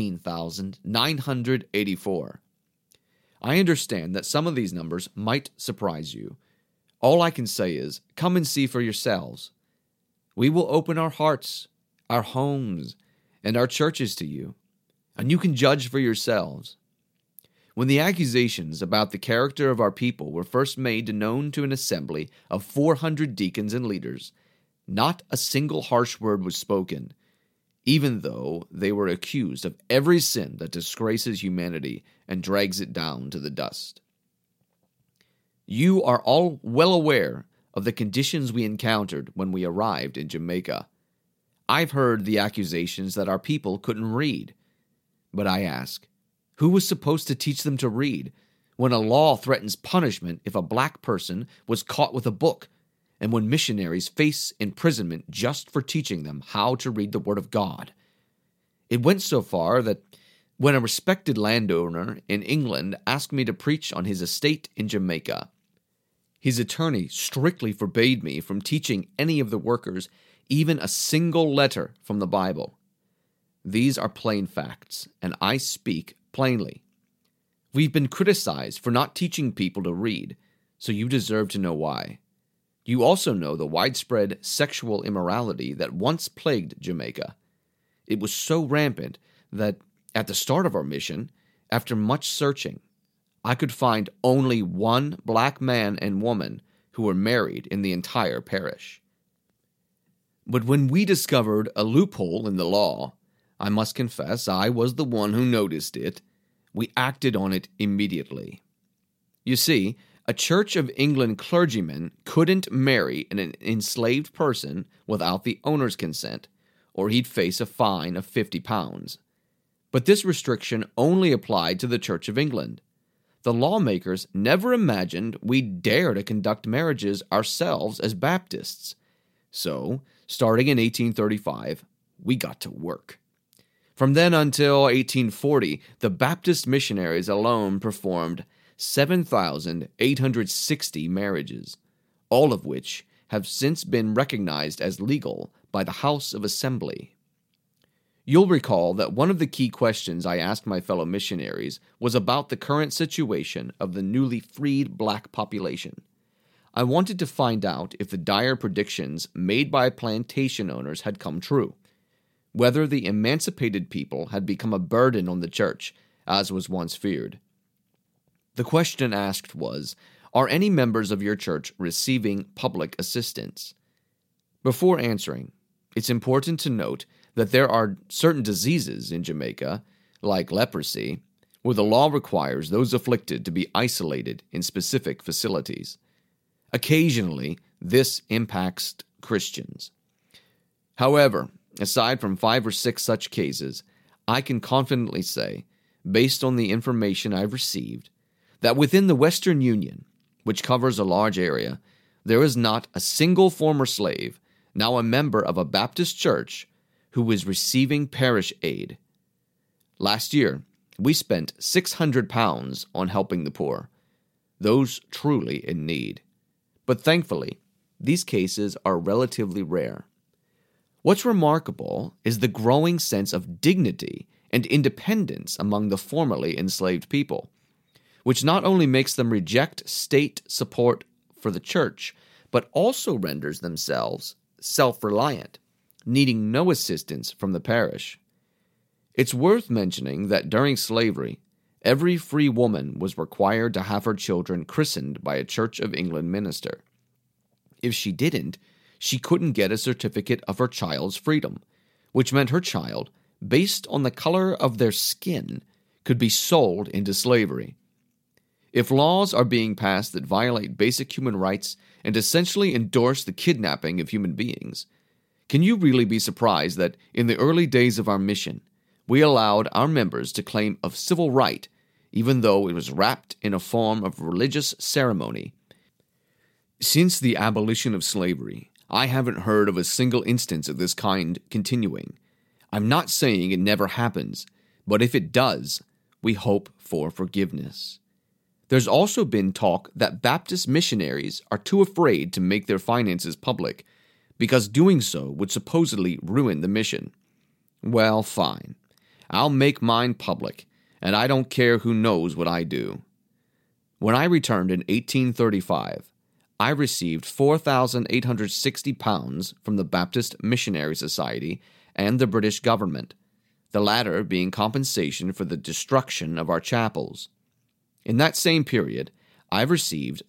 Speaker 3: 18,984. I understand that some of these numbers might surprise you. All I can say is, come and see for yourselves. We will open our hearts, our homes, and our churches to you, and you can judge for yourselves. When the accusations about the character of our people were first made known to an assembly of 400 deacons and leaders, not a single harsh word was spoken, even though they were accused of every sin that disgraces humanity and drags it down to the dust. You are all well aware of the conditions we encountered when we arrived in Jamaica. I've heard the accusations that our people couldn't read. But I ask, who was supposed to teach them to read when a law threatens punishment if a black person was caught with a book, and when missionaries face imprisonment just for teaching them how to read the Word of God? It went so far that when a respected landowner in England asked me to preach on his estate in Jamaica, his attorney strictly forbade me from teaching any of the workers even a single letter from the Bible. These are plain facts, and I speak plainly. We've been criticized for not teaching people to read, so you deserve to know why. You also know the widespread sexual immorality that once plagued Jamaica. It was so rampant that, at the start of our mission, after much searching, I could find only one black man and woman who were married in the entire parish. But when we discovered a loophole in the law, I must confess I was the one who noticed it. We acted on it immediately. You see, a Church of England clergyman couldn't marry an enslaved person without the owner's consent, or he'd face a fine of £50. But this restriction only applied to the Church of England. The lawmakers never imagined we'd dare to conduct marriages ourselves as Baptists. So, starting in 1835, we got to work. From then until 1840, the Baptist missionaries alone performed 7,860 marriages, all of which have since been recognized as legal by the House of Assembly. You'll recall that one of the key questions I asked my fellow missionaries was about the current situation of the newly freed black population. I wanted to find out if the dire predictions made by plantation owners had come true, whether the emancipated people had become a burden on the church, as was once feared. The question asked was, are any members of your church receiving public assistance? Before answering, it's important to note that there are certain diseases in Jamaica, like leprosy, where the law requires those afflicted to be isolated in specific facilities. Occasionally, this impacts Christians. However, aside from 5 or 6 such cases, I can confidently say, based on the information I've received, that within the Western Union, which covers a large area, there is not a single former slave, now a member of a Baptist church, who is receiving parish aid. Last year, we spent £600 on helping the poor, those truly in need. But thankfully, these cases are relatively rare. What's remarkable is the growing sense of dignity and independence among the formerly enslaved people, which not only makes them reject state support for the church, but also renders themselves self-reliant, needing no assistance from the parish. It's worth mentioning that during slavery, every free woman was required to have her children christened by a Church of England minister. If she didn't, she couldn't get a certificate of her child's freedom, which meant her child, based on the color of their skin, could be sold into slavery. If laws are being passed that violate basic human rights and essentially endorse the kidnapping of human beings, can you really be surprised that in the early days of our mission, we allowed our members to claim a civil right, even though it was wrapped in a form of religious ceremony? Since the abolition of slavery, I haven't heard of a single instance of this kind continuing. I'm not saying it never happens, but if it does, we hope for forgiveness. There's also been talk that Baptist missionaries are too afraid to make their finances public, because doing so would supposedly ruin the mission. Well, fine. I'll make mine public, and I don't care who knows what I do. When I returned in 1835, I received £4,860 from the Baptist Missionary Society and the British government, the latter being compensation for the destruction of our chapels. In that same period, I received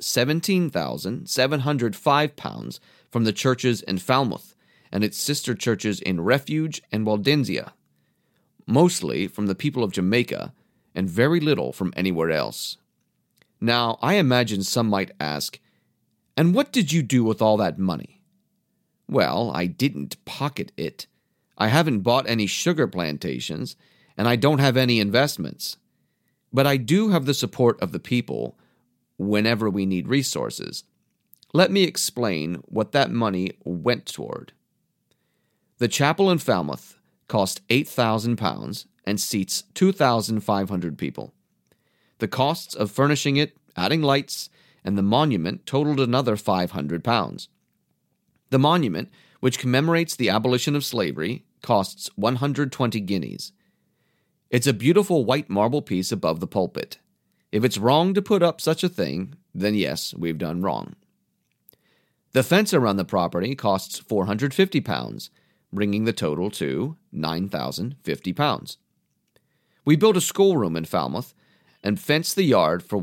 Speaker 3: £17,705 from the churches in Falmouth and its sister churches in Refuge and Waldensia, mostly from the people of Jamaica and very little from anywhere else. Now, I imagine some might ask, and what did you do with all that money? Well, I didn't pocket it. I haven't bought any sugar plantations, and I don't have any investments. But I do have the support of the people whenever we need resources. Let me explain what that money went toward. The chapel in Falmouth cost £8,000 and seats 2,500 people. The costs of furnishing it, adding lights, and the monument totaled another £500. The monument, which commemorates the abolition of slavery, costs 120 guineas. It's a beautiful white marble piece above the pulpit. If it's wrong to put up such a thing, then yes, we've done wrong. The fence around the property costs £450, bringing the total to £9,050. We built a schoolroom in Falmouth and fenced the yard for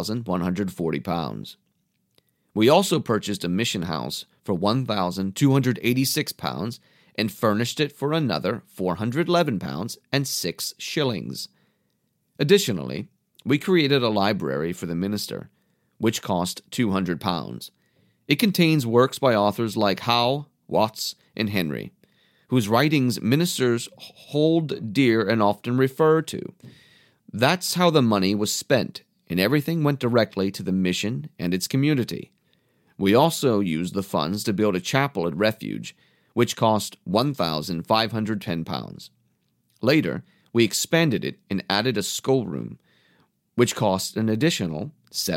Speaker 3: £1,140. We also purchased a mission house for £1,286 and furnished it for another £411 and 6 shillings. Additionally, we created a library for the minister, which cost £200. It contains works by authors like Howe, Watts, and Henry, whose writings ministers hold dear and often refer to. That's how the money was spent, and everything went directly to the mission and its community. We also used the funds to build a chapel at Refuge, which cost £1,510. Later, we expanded it and added a schoolroom, which cost an additional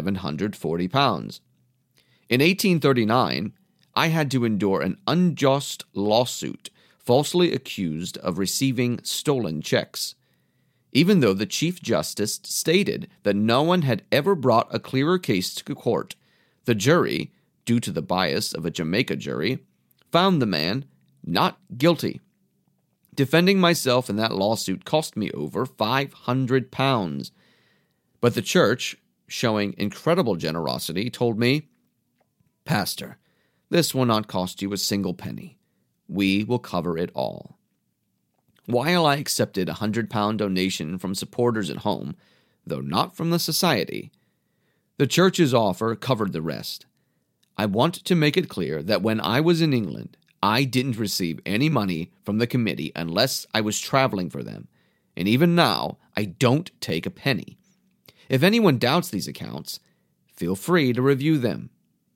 Speaker 3: £740. In 1839, I had to endure an unjust lawsuit, falsely accused of receiving stolen checks. Even though the Chief Justice stated that no one had ever brought a clearer case to court, the jury, due to the bias of a Jamaica jury, found the man not guilty. Defending myself in that lawsuit cost me over £500. But the church, showing incredible generosity, told me, "Pastor, this will not cost you a single penny. We will cover it all." While I accepted a £100 donation from supporters at home, though not from the society. The church's offer covered the rest. I want to make it clear that when I was in England, I didn't receive any money from the committee unless I was traveling for them, and even now, I don't take a penny. If anyone doubts these accounts, feel free to review them.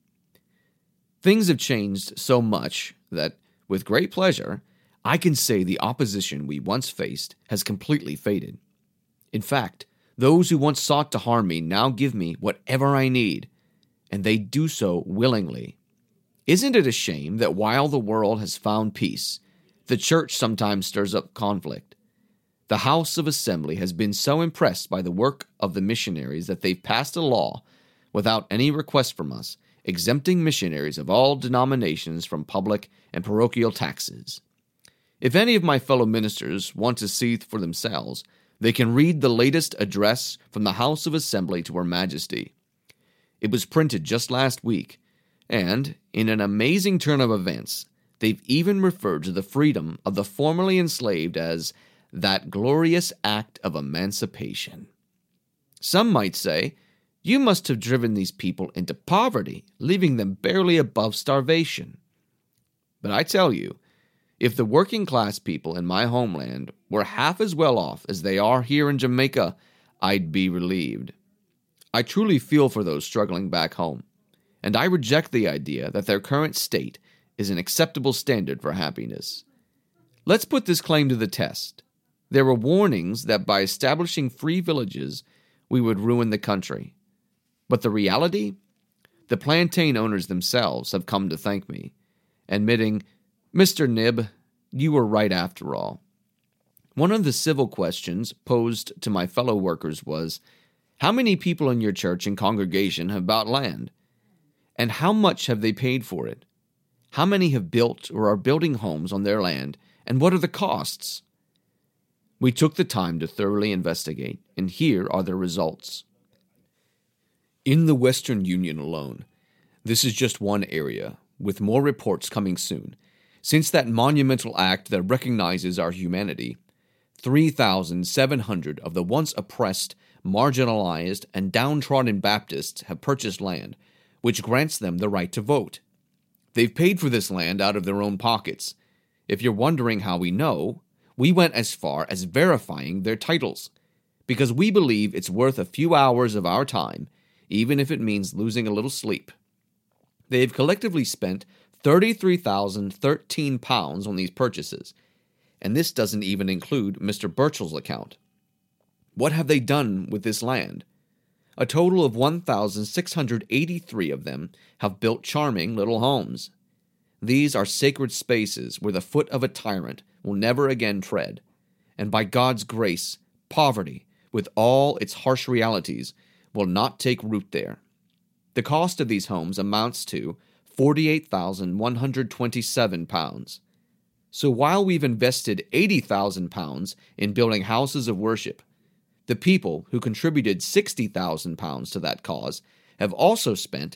Speaker 3: Things have changed so much that, with great pleasure, I can say the opposition we once faced has completely faded. In fact, those who once sought to harm me now give me whatever I need, and they do so willingly. Isn't it a shame that while the world has found peace, the church sometimes stirs up conflict? The House of Assembly has been so impressed by the work of the missionaries that they've passed a law, without any request from us, exempting missionaries of all denominations from public and parochial taxes. If any of my fellow ministers want to see for themselves, they can read the latest address from the House of Assembly to Her Majesty. It was printed just last week, and, in an amazing turn of events, they've even referred to the freedom of the formerly enslaved as that glorious act of emancipation. Some might say, you must have driven these people into poverty, leaving them barely above starvation. But I tell you, if the working class people in my homeland were half as well off as they are here in Jamaica, I'd be relieved. I truly feel for those struggling back home, and I reject the idea that their current state is an acceptable standard for happiness. Let's put this claim to the test. There were warnings that by establishing free villages, we would ruin the country. But the reality? The plantain owners themselves have come to thank me, admitting, Mr. Nib, you were right after all. One of the civil questions posed to my fellow workers was, how many people in your church and congregation have bought land? And how much have they paid for it? How many have built or are building homes on their land, and what are the costs? We took the time to thoroughly investigate, and here are the results. In the Western Union alone, this is just one area, with more reports coming soon. Since that monumental act that recognizes our humanity, 3,700 of the once oppressed, marginalized, and downtrodden Baptists have purchased land, which grants them the right to vote. They've paid for this land out of their own pockets. If you're wondering how we know, we went as far as verifying their titles, because we believe it's worth a few hours of our time, even if it means losing a little sleep. They've collectively spent £33,013 on these purchases, and this doesn't even include Mr. Burchell's account. What have they done with this land? A total of 1,683 of them have built charming little homes. These are sacred spaces where the foot of a tyrant will never again tread, and by God's grace, poverty, with all its harsh realities, will not take root there. The cost of these homes amounts to £48,127. So while we've invested £80,000 in building houses of worship, the people who contributed £60,000 to that cause have also spent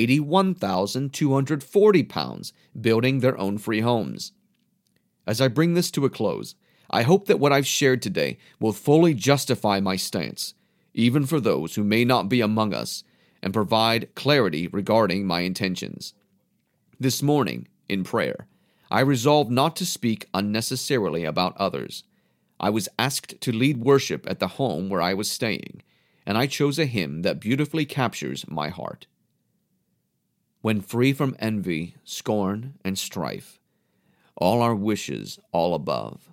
Speaker 3: £81,240 building their own free homes. As I bring this to a close, I hope that what I've shared today will fully justify my stance, even for those who may not be among us, and provide clarity regarding my intentions. This morning, in prayer, I resolved not to speak unnecessarily about others. I was asked to lead worship at the home where I was staying, and I chose a hymn that beautifully captures my heart. When free from envy, scorn, and strife, all our wishes all above.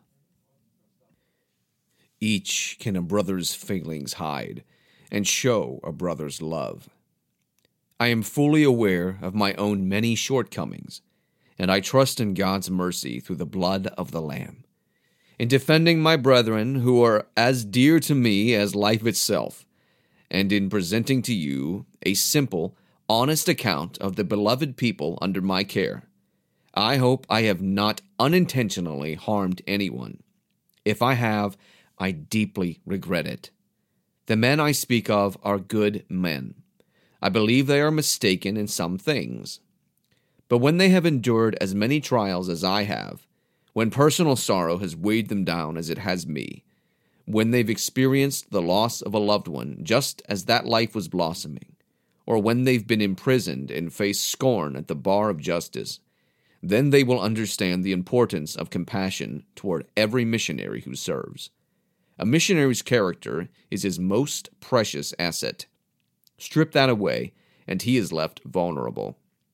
Speaker 3: Each can a brother's failings hide, and show a brother's love. I am fully aware of my own many shortcomings, and I trust in God's mercy through the blood of the Lamb. In defending my brethren who are as dear to me as life itself, and in presenting to you a simple, honest account of the beloved people under my care, I hope I have not unintentionally harmed anyone. If I have, I deeply regret it. The men I speak of are good men. I believe they are mistaken in some things. But when they have endured as many trials as I have, when personal sorrow has weighed them down as it has me, when they've experienced the loss of a loved one just as that life was blossoming, or when they've been imprisoned and faced scorn at the bar of justice, then they will understand the importance of compassion toward every missionary who serves. A missionary's character is his most precious asset. Strip that away, and he is left vulnerable.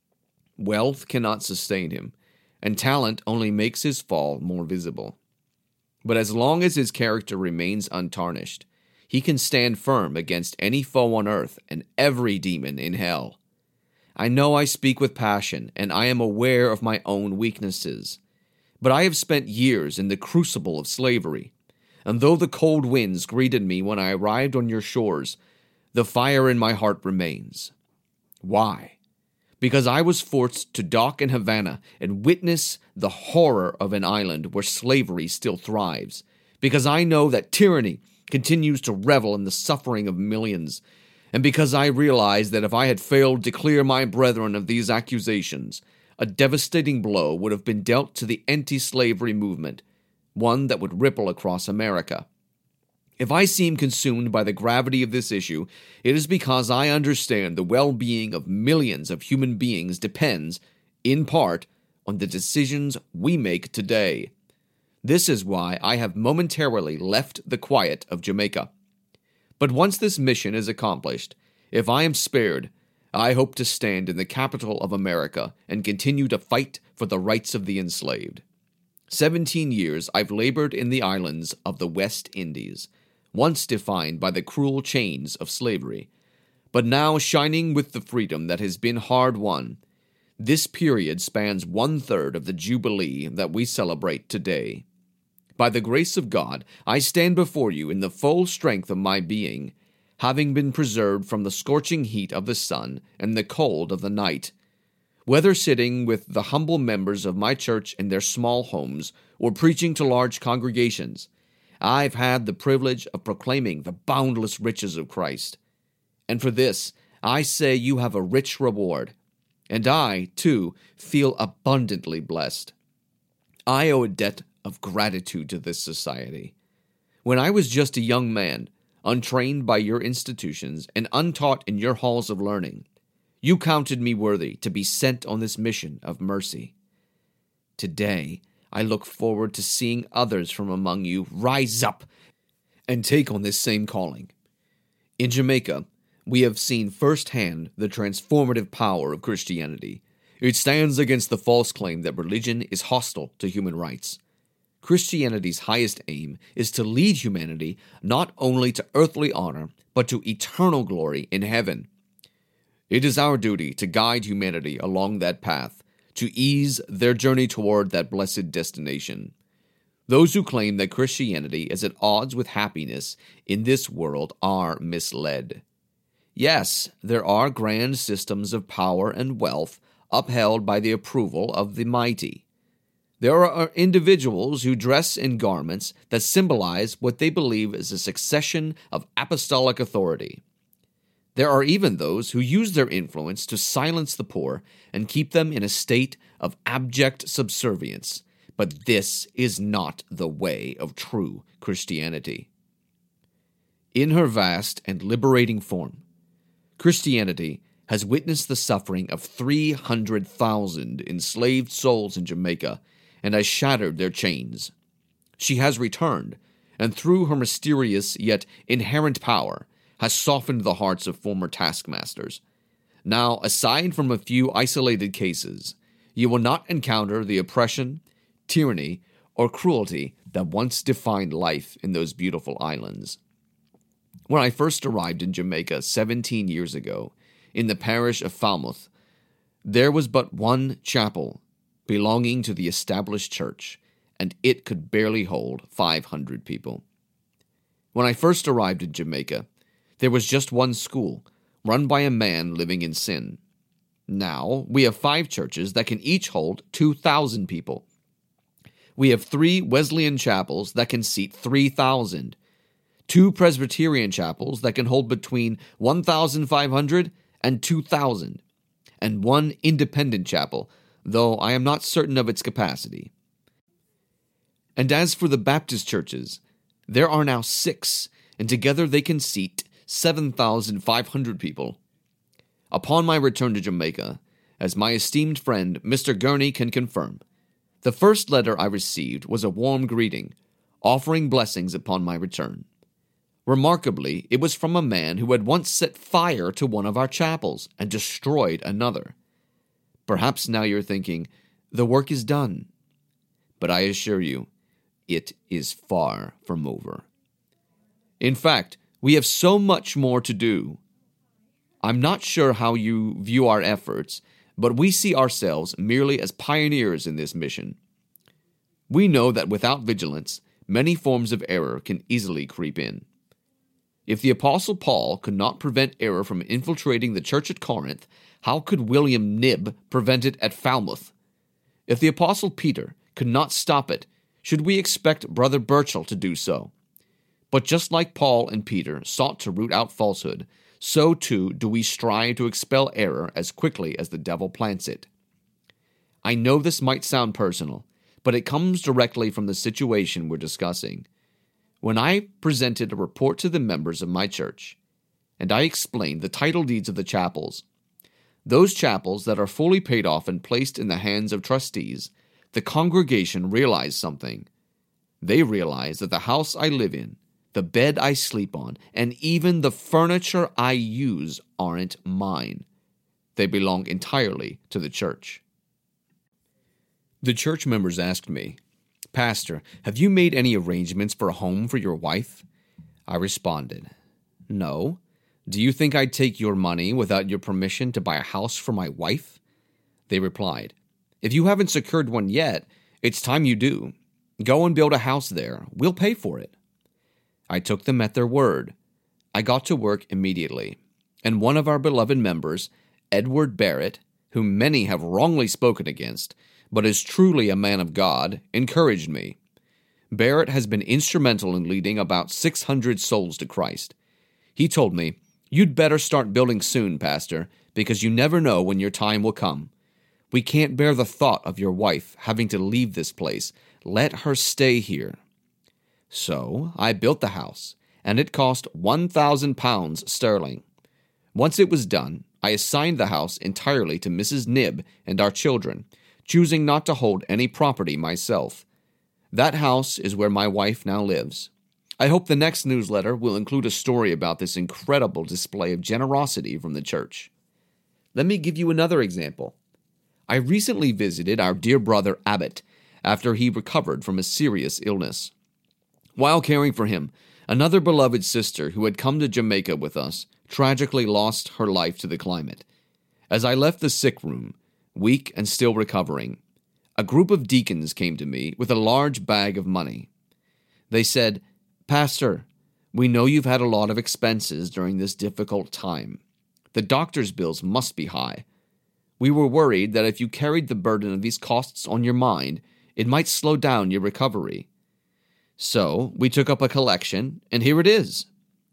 Speaker 3: Wealth cannot sustain him, and talent only makes his fall more visible. But as long as his character remains untarnished, he can stand firm against any foe on earth and every demon in hell. I know I speak with passion, and I am aware of my own weaknesses. But I have spent years in the crucible of slavery, and though the cold winds greeted me when I arrived on your shores, the fire in my heart remains. Why? Because I was forced to dock in Havana and witness the horror of an island where slavery still thrives. Because I know that tyranny continues to revel in the suffering of millions. And because I realize that if I had failed to clear my brethren of these accusations, a devastating blow would have been dealt to the anti-slavery movement, one that would ripple across America. If I seem consumed by the gravity of this issue, it is because I understand the well-being of millions of human beings depends, in part, on the decisions we make today. This is why I have momentarily left the quiet of Jamaica. But once this mission is accomplished, if I am spared, I hope to stand in the capital of America and continue to fight for the rights of the enslaved. 17 years I've labored in the islands of the West Indies, once defined by the cruel chains of slavery, but now shining with the freedom that has been hard won. This period spans 1/3 of the Jubilee that we celebrate today. By the grace of God, I stand before you in the full strength of my being, having been preserved from the scorching heat of the sun and the cold of the night. Whether sitting with the humble members of my church in their small homes or preaching to large congregations, I've had the privilege of proclaiming the boundless riches of Christ. And for this, I say you have a rich reward. And I, too, feel abundantly blessed. I owe a debt of gratitude to this society. When I was just a young man, untrained by your institutions and untaught in your halls of learning, you counted me worthy to be sent on this mission of mercy. Today, I look forward to seeing others from among you rise up and take on this same calling. In Jamaica, we have seen firsthand the transformative power of Christianity. It stands against the false claim that religion is hostile to human rights. Christianity's highest aim is to lead humanity not only to earthly honor, but to eternal glory in heaven. It is our duty to guide humanity along that path, to ease their journey toward that blessed destination. Those who claim that Christianity is at odds with happiness in this world are misled. Yes, there are grand systems of power and wealth upheld by the approval of the mighty. There are individuals who dress in garments that symbolize what they believe is a succession of apostolic authority. There are even those who use their influence to silence the poor and keep them in a state of abject subservience. But this is not the way of true Christianity. In her vast and liberating form, Christianity has witnessed the suffering of 300,000 enslaved souls in Jamaica and has shattered their chains. She has returned, and through her mysterious yet inherent power, has softened the hearts of former taskmasters. Now, aside from a few isolated cases, you will not encounter the oppression, tyranny, or cruelty that once defined life in those beautiful islands. When I first arrived in Jamaica 17 years ago, in the parish of Falmouth, there was but one chapel belonging to the established church, and it could barely hold 500 people. When I first arrived in Jamaica, there was just one school, run by a man living in sin. Now, we have 5 churches that can each hold 2,000 people. We have 3 Wesleyan chapels that can seat 3,000, 2 Presbyterian chapels that can hold between 1,500 and 2,000, and 1 independent chapel, though I am not certain of its capacity. And as for the Baptist churches, There are now 6, and together they can seat 7,500 people. Upon my return to Jamaica, as my esteemed friend Mr. Gurney can confirm, the first letter I received was a warm greeting, offering blessings upon my return. Remarkably, it was from a man who had once set fire to one of our chapels and destroyed another. Perhaps now you're thinking, the work is done. But I assure you, it is far from over. In fact, we have so much more to do. I'm not sure how you view our efforts, but we see ourselves merely as pioneers in this mission. We know that without vigilance, many forms of error can easily creep in. If the Apostle Paul could not prevent error from infiltrating the church at Corinth, how could William Knibb prevent it at Falmouth? If the Apostle Peter could not stop it, should we expect Brother Burchell to do so? But just like Paul and Peter sought to root out falsehood, so too do we strive to expel error as quickly as the devil plants it. I know this might sound personal, but it comes directly from the situation we're discussing. When I presented a report to the members of my church, and I explained the title deeds of the chapels, those chapels that are fully paid off and placed in the hands of trustees, the congregation realized something. They realized that the house I live in, the bed I sleep on, and even the furniture I use aren't mine. They belong entirely to the church. The church members asked me, "Pastor, have you made any arrangements for a home for your wife?" I responded, "No. Do you think I'd take your money without your permission to buy a house for my wife?" They replied, "If you haven't secured one yet, it's time you do. Go and build a house there. We'll pay for it." I took them at their word. I got to work immediately, and one of our beloved members, Edward Barrett, whom many have wrongly spoken against, but is truly a man of God, encouraged me. Barrett has been instrumental in leading about 600 souls to Christ. He told me, "You'd better start building soon, Pastor, because you never know when your time will come. We can't bear the thought of your wife having to leave this place. Let her stay here." So I built the house, and it cost £1,000 sterling. Once it was done, I assigned the house entirely to Mrs. Knibb and our children, choosing not to hold any property myself. That house is where my wife now lives. I hope the next newsletter will include a story about this incredible display of generosity from the church. Let me give you another example. I recently visited our dear brother Abbott after he recovered from a serious illness. While caring for him, another beloved sister who had come to Jamaica with us tragically lost her life to the climate. As I left the sick room, weak and still recovering, a group of deacons came to me with a large bag of money. They said, "Pastor, we know you've had a lot of expenses during this difficult time. The doctor's bills must be high. We were worried that if you carried the burden of these costs on your mind, it might slow down your recovery. So we took up a collection, and here it is."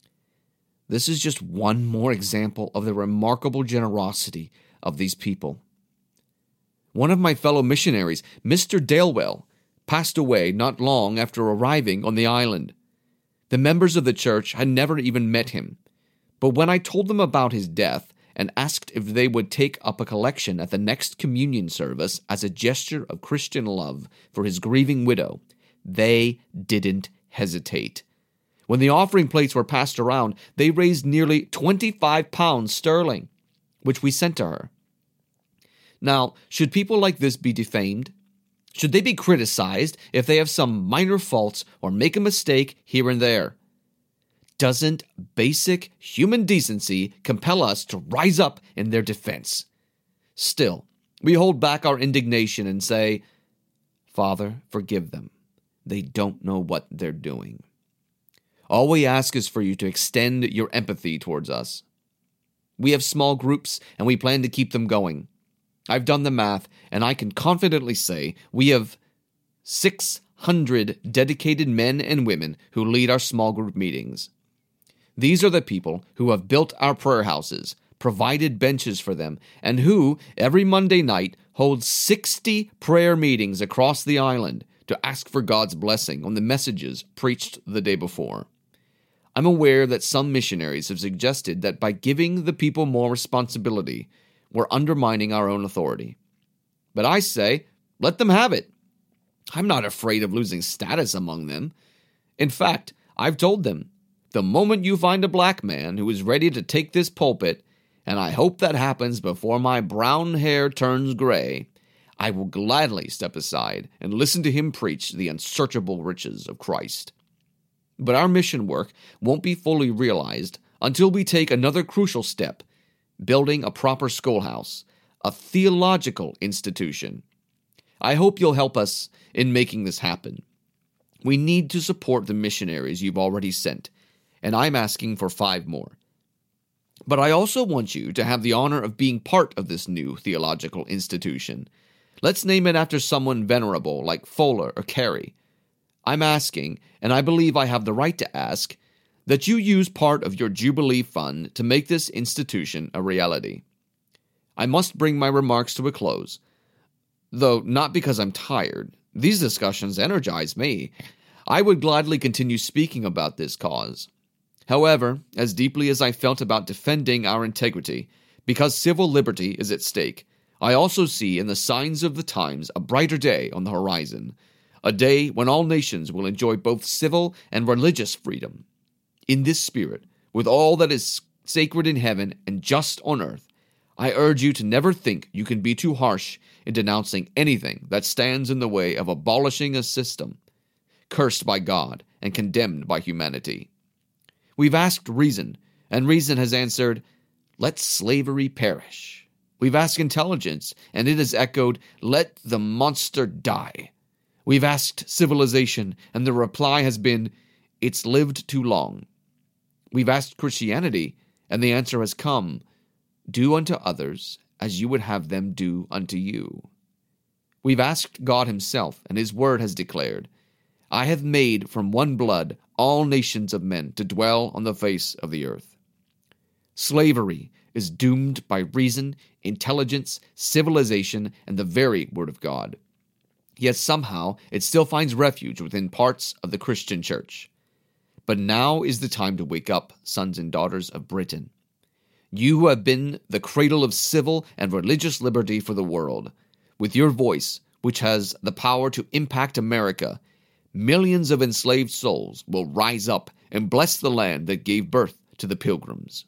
Speaker 3: This is just one more example of the remarkable generosity of these people. One of my fellow missionaries, Mr. Dalewell, passed away not long after arriving on the island. The members of the church had never even met him, but when I told them about his death and asked if they would take up a collection at the next communion service as a gesture of Christian love for his grieving widow, they didn't hesitate. When the offering plates were passed around, they raised nearly £25 sterling, which we sent to her. Now, should people like this be defamed? Should they be criticized if they have some minor faults or make a mistake here and there? Doesn't basic human decency compel us to rise up in their defense? Still, we hold back our indignation and say, "Father, forgive them. They don't know what they're doing." All we ask is for you to extend your empathy towards us. We have small groups, and we plan to keep them going. I've done the math, and I can confidently say we have 600 dedicated men and women who lead our small group meetings. These are the people who have built our prayer houses, provided benches for them, and who, every Monday night, hold 60 prayer meetings across the island to ask for God's blessing on the messages preached the day before. I'm aware that some missionaries have suggested that by giving the people more responsibility, we're undermining our own authority. But I say, let them have it. I'm not afraid of losing status among them. In fact, I've told them, the moment you find a black man who is ready to take this pulpit, and I hope that happens before my brown hair turns gray, I will gladly step aside and listen to him preach the unsearchable riches of Christ. But our mission work won't be fully realized until we take another crucial step, building a proper schoolhouse, a theological institution. I hope you'll help us in making this happen. We need to support the missionaries you've already sent, and I'm asking for 5 more. But I also want you to have the honor of being part of this new theological institution. Let's name it after someone venerable like Fuller or Carey. I'm asking, and I believe I have the right to ask, that you use part of your Jubilee Fund to make this institution a reality. I must bring my remarks to a close, though not because I'm tired. These discussions energize me. I would gladly continue speaking about this cause. However, as deeply as I felt about defending our integrity, because civil liberty is at stake, I also see in the signs of the times a brighter day on the horizon, a day when all nations will enjoy both civil and religious freedom. In this spirit, with all that is sacred in heaven and just on earth, I urge you to never think you can be too harsh in denouncing anything that stands in the way of abolishing a system cursed by God and condemned by humanity. We've asked reason, and reason has answered, let slavery perish. We've asked intelligence, and it has echoed, let the monster die. We've asked civilization, and the reply has been, it's lived too long. We've asked Christianity, and the answer has come, do unto others as you would have them do unto you. We've asked God himself, and his word has declared, I have made from one blood all nations of men to dwell on the face of the earth. Slavery is doomed by reason, intelligence, civilization, and the very word of God. Yet somehow it still finds refuge within parts of the Christian church. But now is the time to wake up, sons and daughters of Britain. You who have been the cradle of civil and religious liberty for the world, with your voice, which has the power to impact America, millions of enslaved souls will rise up and bless the land that gave birth to the Pilgrims.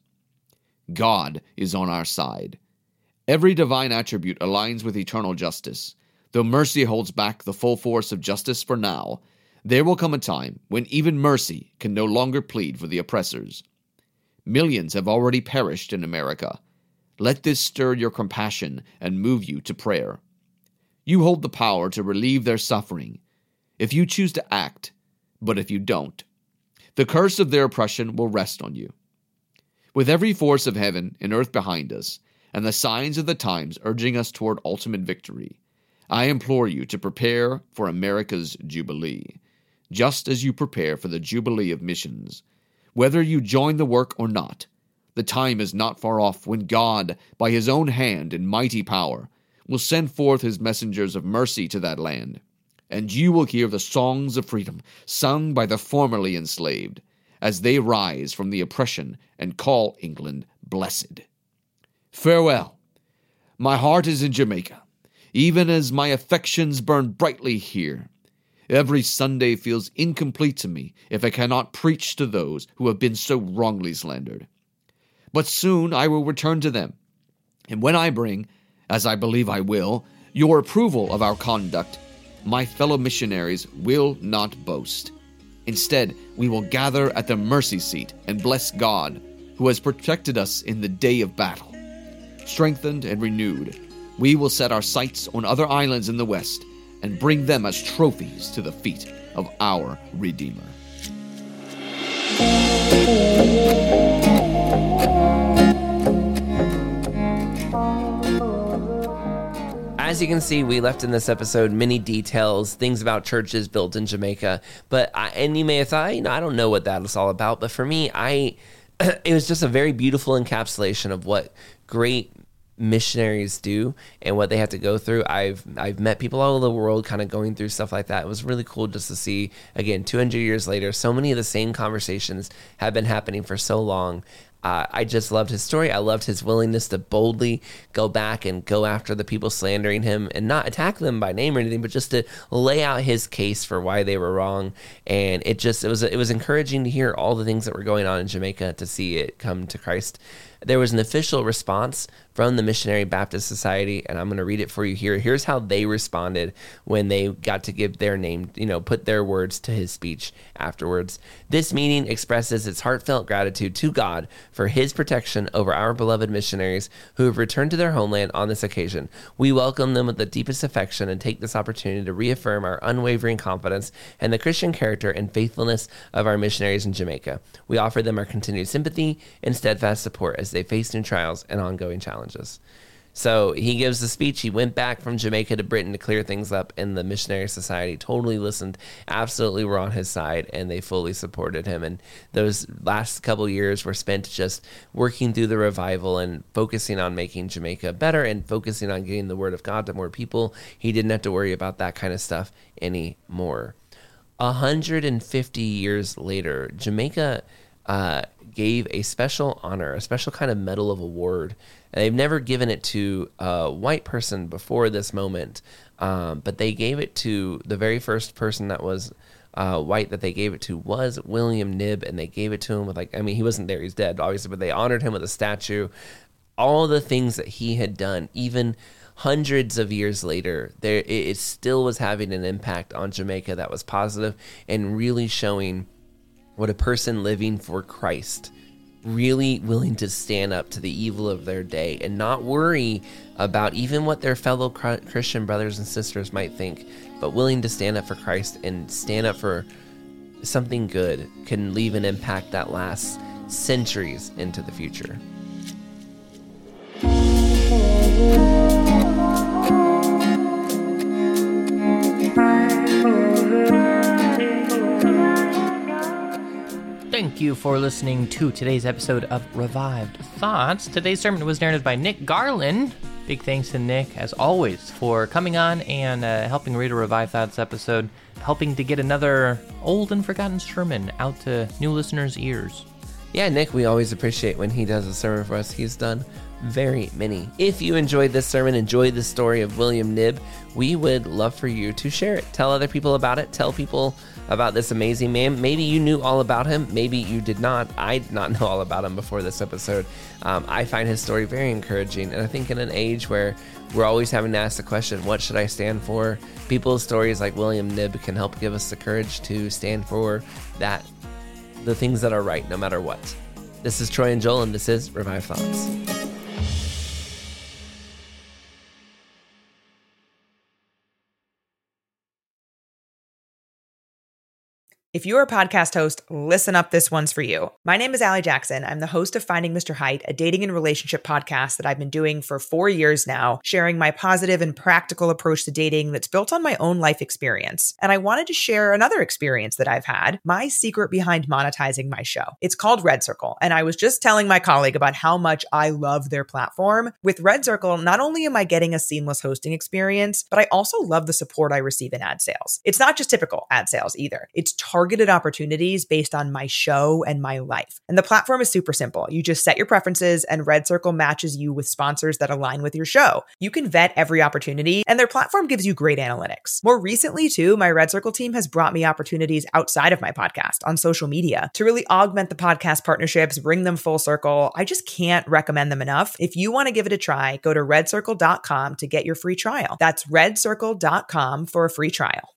Speaker 3: God is on our side. Every divine attribute aligns with eternal justice. Though mercy holds back the full force of justice for now, there will come a time when even mercy can no longer plead for the oppressors. Millions have already perished in America. Let this stir your compassion and move you to prayer. You hold the power to relieve their suffering, if you choose to act, but if you don't, the curse of their oppression will rest on you. With every force of heaven and earth behind us, and the signs of the times urging us toward ultimate victory, I implore you to prepare for America's Jubilee, just as you prepare for the Jubilee of missions. Whether you join the work or not, the time is not far off when God, by his own hand and mighty power, will send forth his messengers of mercy to that land, and you will hear the songs of freedom sung by the formerly enslaved, as they rise from the oppression and call England blessed. Farewell. My heart is in Jamaica, even as my affections burn brightly here. Every Sunday feels incomplete to me if I cannot preach to those who have been so wrongly slandered. But soon I will return to them, and when I bring, as I believe I will, your approval of our conduct, my fellow missionaries will not boast. Instead, we will gather at the mercy seat and bless God, who has protected us in the day of battle. Strengthened and renewed, we will set our sights on other islands in the west and bring them as trophies to the feet of our Redeemer.
Speaker 2: As you can see, we left in this episode many details, things about churches built in Jamaica. And you may have thought, I don't know what that was all about. But for me, it was just a very beautiful encapsulation of what great missionaries do and what they have to go through. I've met people all over the world kind of going through stuff like that. It was really cool just to see, again, 200 years later, so many of the same conversations have been happening for so long. I just loved his story. I loved his willingness to boldly go back and go after the people slandering him and not attack them by name or anything, but just to lay out his case for why they were wrong. And it was encouraging to hear all the things that were going on in Jamaica, to see it come to Christ. There was an official response from the Missionary Baptist Society, and I'm going to read it for you here. Here's how they responded when they got to give their name, put their words to his speech afterwards. This meeting expresses its heartfelt gratitude to God for his protection over our beloved missionaries who have returned to their homeland on this occasion. We welcome them with the deepest affection and take this opportunity to reaffirm our unwavering confidence in the Christian character and faithfulness of our missionaries in Jamaica. We offer them our continued sympathy and steadfast support as they face new trials and ongoing challenges. So he gives the speech. He went back from Jamaica to Britain to clear things up, and the Missionary Society totally listened, absolutely were on his side, and they fully supported him. And those last couple years were spent just working through the revival and focusing on making Jamaica better and focusing on getting the word of God to more people. He didn't have to worry about that kind of stuff anymore. 150 years later, Jamaica gave a special honor, a special kind of medal of award. And they've never given it to a white person before this moment, but they gave it to the very first person that was white that they gave it to was William Knibb, and they gave it to him with he wasn't there, he's dead, obviously, but they honored him with a statue. All the things that he had done, even hundreds of years later, it still was having an impact on Jamaica that was positive and really showing what a person living for Christ, really willing to stand up to the evil of their day and not worry about even what their fellow Christian brothers and sisters might think, but willing to stand up for Christ and stand up for something good, can leave an impact that lasts centuries into the future.
Speaker 4: Thank you for listening to today's episode of Revived Thoughts. Today's sermon was narrated by Nick Garland. Big thanks to Nick, as always, for coming on and helping read a Revived Thoughts episode, helping to get another old and forgotten sermon out to new listeners' ears.
Speaker 2: Yeah, Nick, we always appreciate when he does a sermon for us. He's done very many. If you enjoyed this sermon, enjoyed the story of William Knibb, we would love for you to share it. Tell other people about it. Tell people about this amazing man. Maybe you knew all about him. Maybe you did not. I did not know all about him before this episode. I find his story very encouraging. And I think in an age where we're always having to ask the question, what should I stand for? People's stories like William Knibb can help give us the courage to stand for the things that are right, no matter what. This is Troy and Joel, and this is Revived Thoughts.
Speaker 5: If you're a podcast host, listen up, this one's for you. My name is Allie Jackson. I'm the host of Finding Mr. Height, a dating and relationship podcast that I've been doing for 4 years now, sharing my positive and practical approach to dating that's built on my own life experience. And I wanted to share another experience that I've had, my secret behind monetizing my show. It's called Red Circle, and I was just telling my colleague about how much I love their platform. With Red Circle, not only am I getting a seamless hosting experience, but I also love the support I receive in ad sales. It's not just typical ad sales either. It's targeted opportunities based on my show and my life. And the platform is super simple. You just set your preferences and Red Circle matches you with sponsors that align with your show. You can vet every opportunity and their platform gives you great analytics. More recently too, my Red Circle team has brought me opportunities outside of my podcast on social media to really augment the podcast partnerships, bring them full circle. I just can't recommend them enough. If you want to give it a try, go to redcircle.com to get your free trial. That's redcircle.com for a free trial.